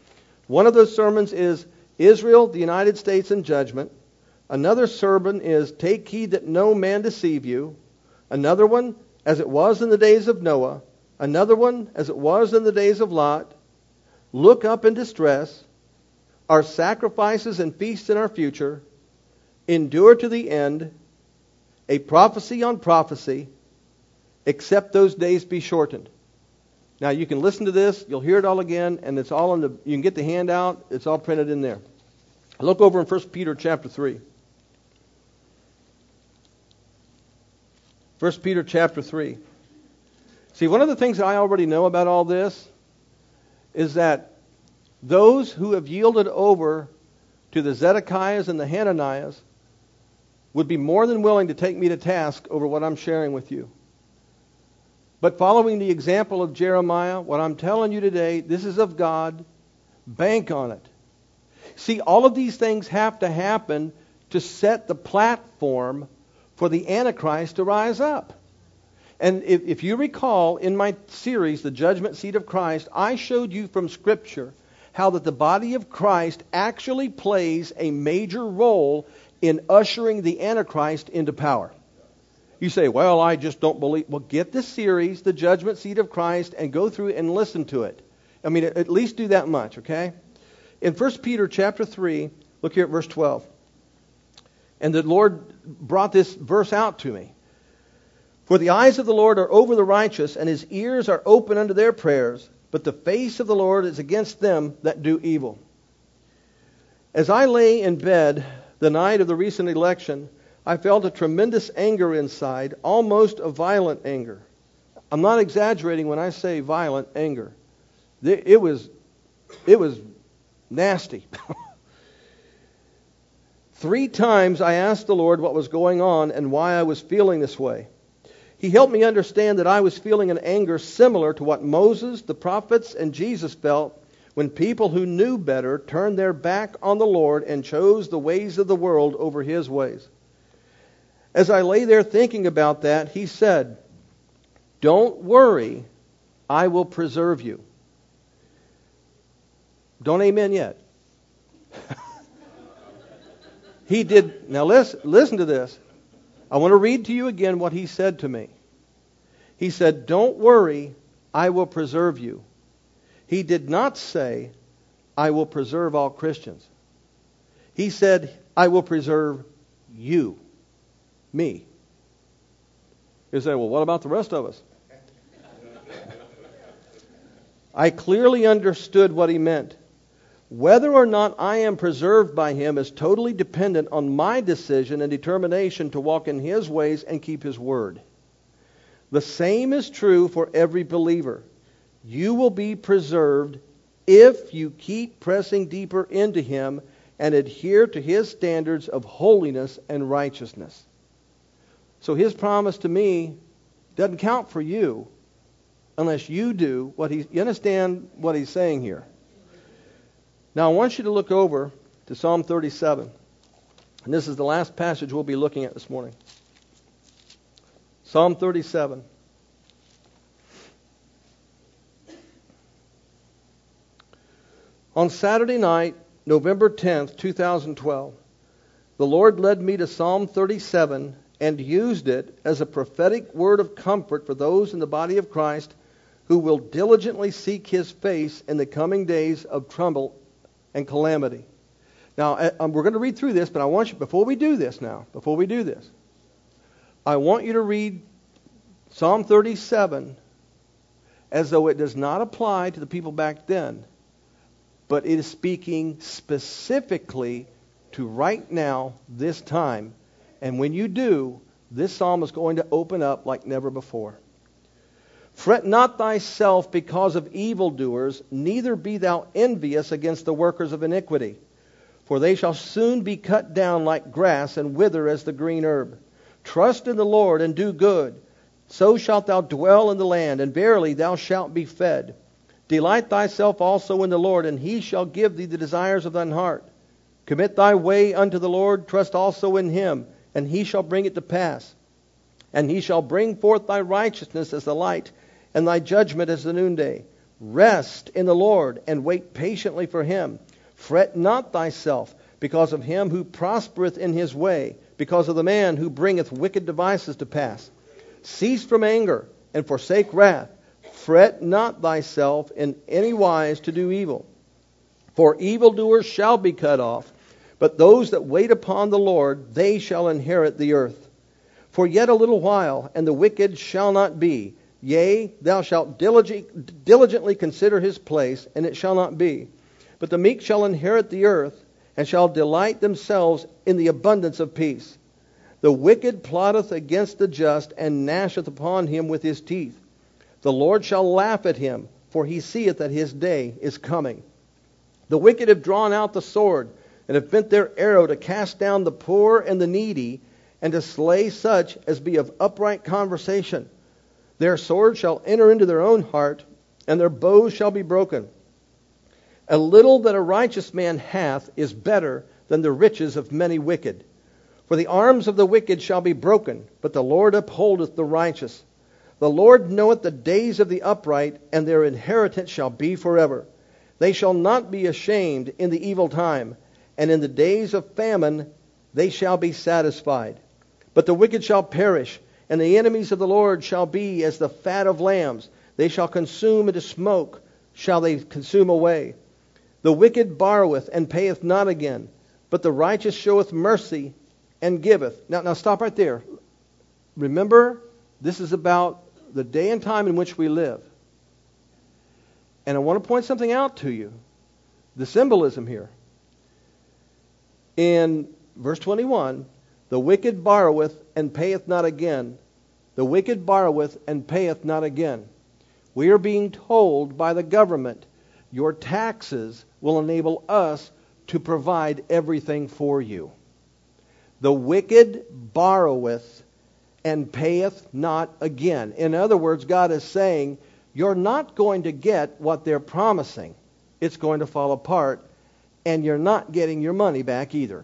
One of those sermons is Israel, the United States, and Judgment. Another sermon is Take heed that no man deceive you. Another one, As it was in the days of Noah. Another one, As it was in the days of Lot. Look up in distress. Our sacrifices and feasts in our future. Endure to the end. A prophecy on prophecy. Except those days be shortened. Now you can listen to this, you'll hear it all again, and it's all in the, you can get the handout, it's all printed in there. Look over in First Peter chapter three. First Peter chapter three. See, one of the things that I already know about all this is that those who have yielded over to the Zedekiahs and the Hananiahs would be more than willing to take me to task over what I'm sharing with you. But following the example of Jeremiah, what I'm telling you today, this is of God. Bank on it. See, all of these things have to happen to set the platform for the Antichrist to rise up. And if, if you recall, in my series, The Judgment Seat of Christ, I showed you from Scripture how that the body of Christ actually plays a major role in ushering the Antichrist into power. You say, well, I just don't believe. Well, get the series, The Judgment Seat of Christ, and go through and listen to it. I mean, at least do that much, okay? In First Peter chapter three, look here at verse twelve. And the Lord brought this verse out to me. For the eyes of the Lord are over the righteous, and his ears are open unto their prayers, but the face of the Lord is against them that do evil. As I lay in bed the night of the recent election, I felt a tremendous anger inside, almost a violent anger. I'm not exaggerating when I say violent anger. It was, it was nasty. Three times I asked the Lord what was going on and why I was feeling this way. He helped me understand that I was feeling an anger similar to what Moses, the prophets, and Jesus felt when people who knew better turned their back on the Lord and chose the ways of the world over His ways. As I lay there thinking about that, He said, "Don't worry, I will preserve you." Don't amen yet. He did. Now listen, listen to this. I want to read to you again what He said to me. He said, "Don't worry, I will preserve you." He did not say, "I will preserve all Christians." He said, "I will preserve you." Me. You say, well, what about the rest of us? I clearly understood what He meant. Whether or not I am preserved by Him is totally dependent on my decision and determination to walk in His ways and keep His word. The same is true for every believer. You will be preserved if you keep pressing deeper into Him and adhere to His standards of holiness and righteousness. So His promise to me doesn't count for you unless you do what He... You understand what He's saying here? Now I want you to look over to Psalm thirty-seven. And this is the last passage we'll be looking at this morning. Psalm thirty-seven. On Saturday night, November tenth, two thousand twelve, the Lord led me to Psalm thirty-seven and used it as a prophetic word of comfort for those in the body of Christ who will diligently seek His face in the coming days of trouble and calamity. Now, we're going to read through this, but I want you, before we do this now, before we do this, I want you to read Psalm thirty-seven as though it does not apply to the people back then, but it is speaking specifically to right now, this time. And when you do, this psalm is going to open up like never before. Fret not thyself because of evildoers, neither be thou envious against the workers of iniquity. For they shall soon be cut down like grass and wither as the green herb. Trust in the Lord and do good. So shalt thou dwell in the land, and verily thou shalt be fed. Delight thyself also in the Lord, and He shall give thee the desires of thine heart. Commit thy way unto the Lord, trust also in Him, and He shall bring it to pass. And He shall bring forth thy righteousness as the light, and thy judgment as the noonday. Rest in the Lord, and wait patiently for him. Fret not thyself because of him who prospereth in his way, because of the man who bringeth wicked devices to pass. Cease from anger, and forsake wrath. Fret not thyself in any wise to do evil. For evildoers shall be cut off, but those that wait upon the Lord, they shall inherit the earth. For yet a little while, and the wicked shall not be. Yea, thou shalt diligently consider his place, and it shall not be. But the meek shall inherit the earth, and shall delight themselves in the abundance of peace. The wicked plotteth against the just, and gnasheth upon him with his teeth. The Lord shall laugh at him, for he seeth that his day is coming. The wicked have drawn out the sword, and have bent their arrow to cast down the poor and the needy, and to slay such as be of upright conversation. Their sword shall enter into their own heart, and their bows shall be broken. A little that a righteous man hath is better than the riches of many wicked. For the arms of the wicked shall be broken, but the Lord upholdeth the righteous. The Lord knoweth the days of the upright, and their inheritance shall be forever. They shall not be ashamed in the evil time, and in the days of famine they shall be satisfied. But the wicked shall perish, and the enemies of the Lord shall be as the fat of lambs. They shall consume into smoke, shall they consume away. The wicked borroweth and payeth not again, but the righteous showeth mercy and giveth. Now, now stop right there. Remember, this is about the day and time in which we live. And I want to point something out to you. The symbolism here. In verse twenty-one, the wicked borroweth and payeth not again. The wicked borroweth and payeth not again. We are being told by the government, your taxes will enable us to provide everything for you. The wicked borroweth and payeth not again. In other words, God is saying, you're not going to get what they're promising. It's going to fall apart, and you're not getting your money back either.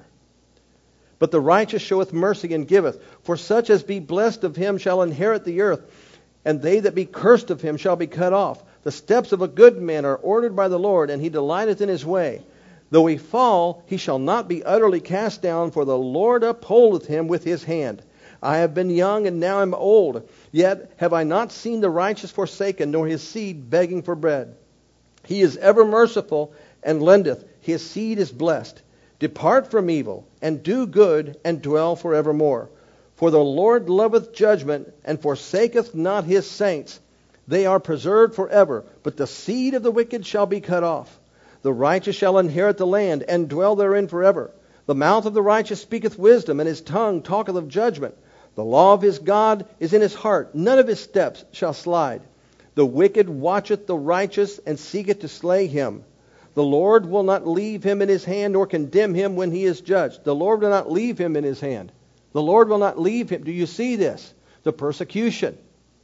But the righteous showeth mercy and giveth. For such as be blessed of him shall inherit the earth, and they that be cursed of him shall be cut off. The steps of a good man are ordered by the Lord, and he delighteth in his way. Though he fall, he shall not be utterly cast down, for the Lord upholdeth him with his hand. I have been young, and now am old. Yet have I not seen the righteous forsaken, nor his seed begging for bread. He is ever merciful, and lendeth. His seed is blessed. Depart from evil, and do good, and dwell forevermore. For the Lord loveth judgment, and forsaketh not his saints. They are preserved forever, but the seed of the wicked shall be cut off. The righteous shall inherit the land, and dwell therein forever. The mouth of the righteous speaketh wisdom, and his tongue talketh of judgment. The law of his God is in his heart. None of his steps shall slide. The wicked watcheth the righteous, and seeketh to slay him. The Lord will not leave him in his hand, nor condemn him when he is judged. The Lord will not leave him in his hand. The Lord will not leave him. Do you see this? The persecution.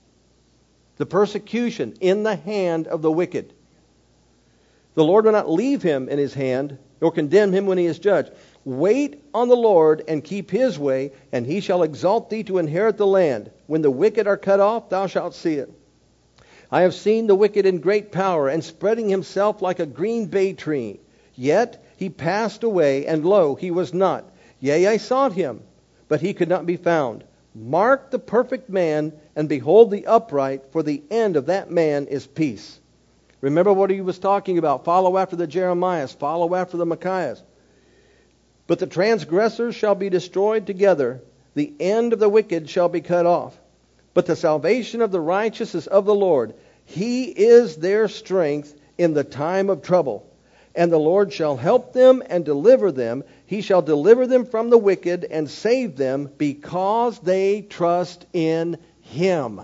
The persecution in the hand of the wicked. The Lord will not leave him in his hand, nor condemn him when he is judged. Wait on the Lord, and keep his way, and he shall exalt thee to inherit the land. When the wicked are cut off, thou shalt see it. I have seen the wicked in great power, and spreading himself like a green bay tree. Yet he passed away, and lo, he was not. Yea, I sought him, but he could not be found. Mark the perfect man, and behold the upright, for the end of that man is peace. Remember what he was talking about. Follow after the Jeremiahs. Follow after the Micaiahs. But the transgressors shall be destroyed together. The end of the wicked shall be cut off. But the salvation of the righteous is of the Lord. He is their strength in the time of trouble. And the Lord shall help them and deliver them. He shall deliver them from the wicked and save them, because they trust in him.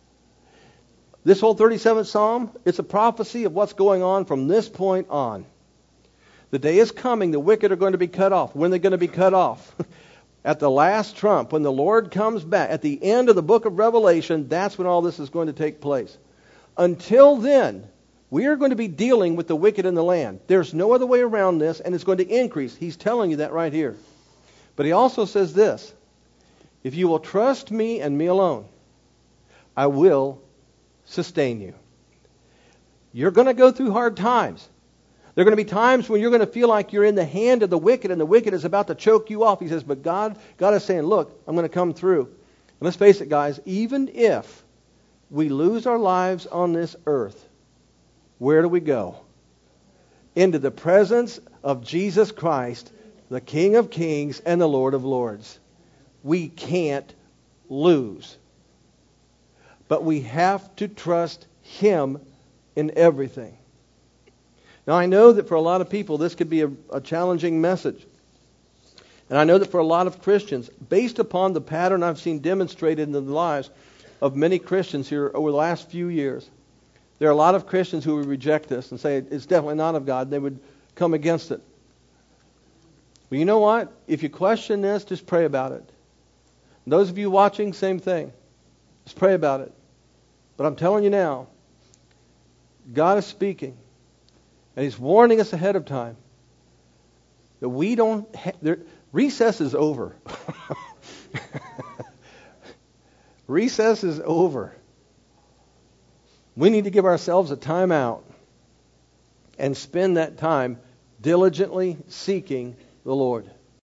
This whole thirty-seventh Psalm, it's a prophecy of what's going on from this point on. The day is coming, the wicked are going to be cut off. When are they going to be cut off? At the last trump, when the Lord comes back, at the end of the book of Revelation, that's when all this is going to take place. Until then, we are going to be dealing with the wicked in the land. There's no other way around this, and it's going to increase. He's telling you that right here. But he also says this: if you will trust me and me alone, I will sustain you. You're going to go through hard times. There are going to be times when you're going to feel like you're in the hand of the wicked and the wicked is about to choke you off. He says, but God, God is saying, look, I'm going to come through. And let's face it, guys, even if we lose our lives on this earth, where do we go? Into the presence of Jesus Christ, the King of Kings and the Lord of Lords. We can't lose. But we have to trust Him in everything. Now, I know that for a lot of people, this could be a, a challenging message. And I know that for a lot of Christians, based upon the pattern I've seen demonstrated in the lives of many Christians here over the last few years, there are a lot of Christians who would reject this and say it's definitely not of God. They would come against it. Well, you know what? If you question this, just pray about it. And those of you watching, same thing. Just pray about it. But I'm telling you now, God is speaking. And He's warning us ahead of time that we don't... Ha- there, recess is over. Recess is over. We need to give ourselves a time out and spend that time diligently seeking the Lord.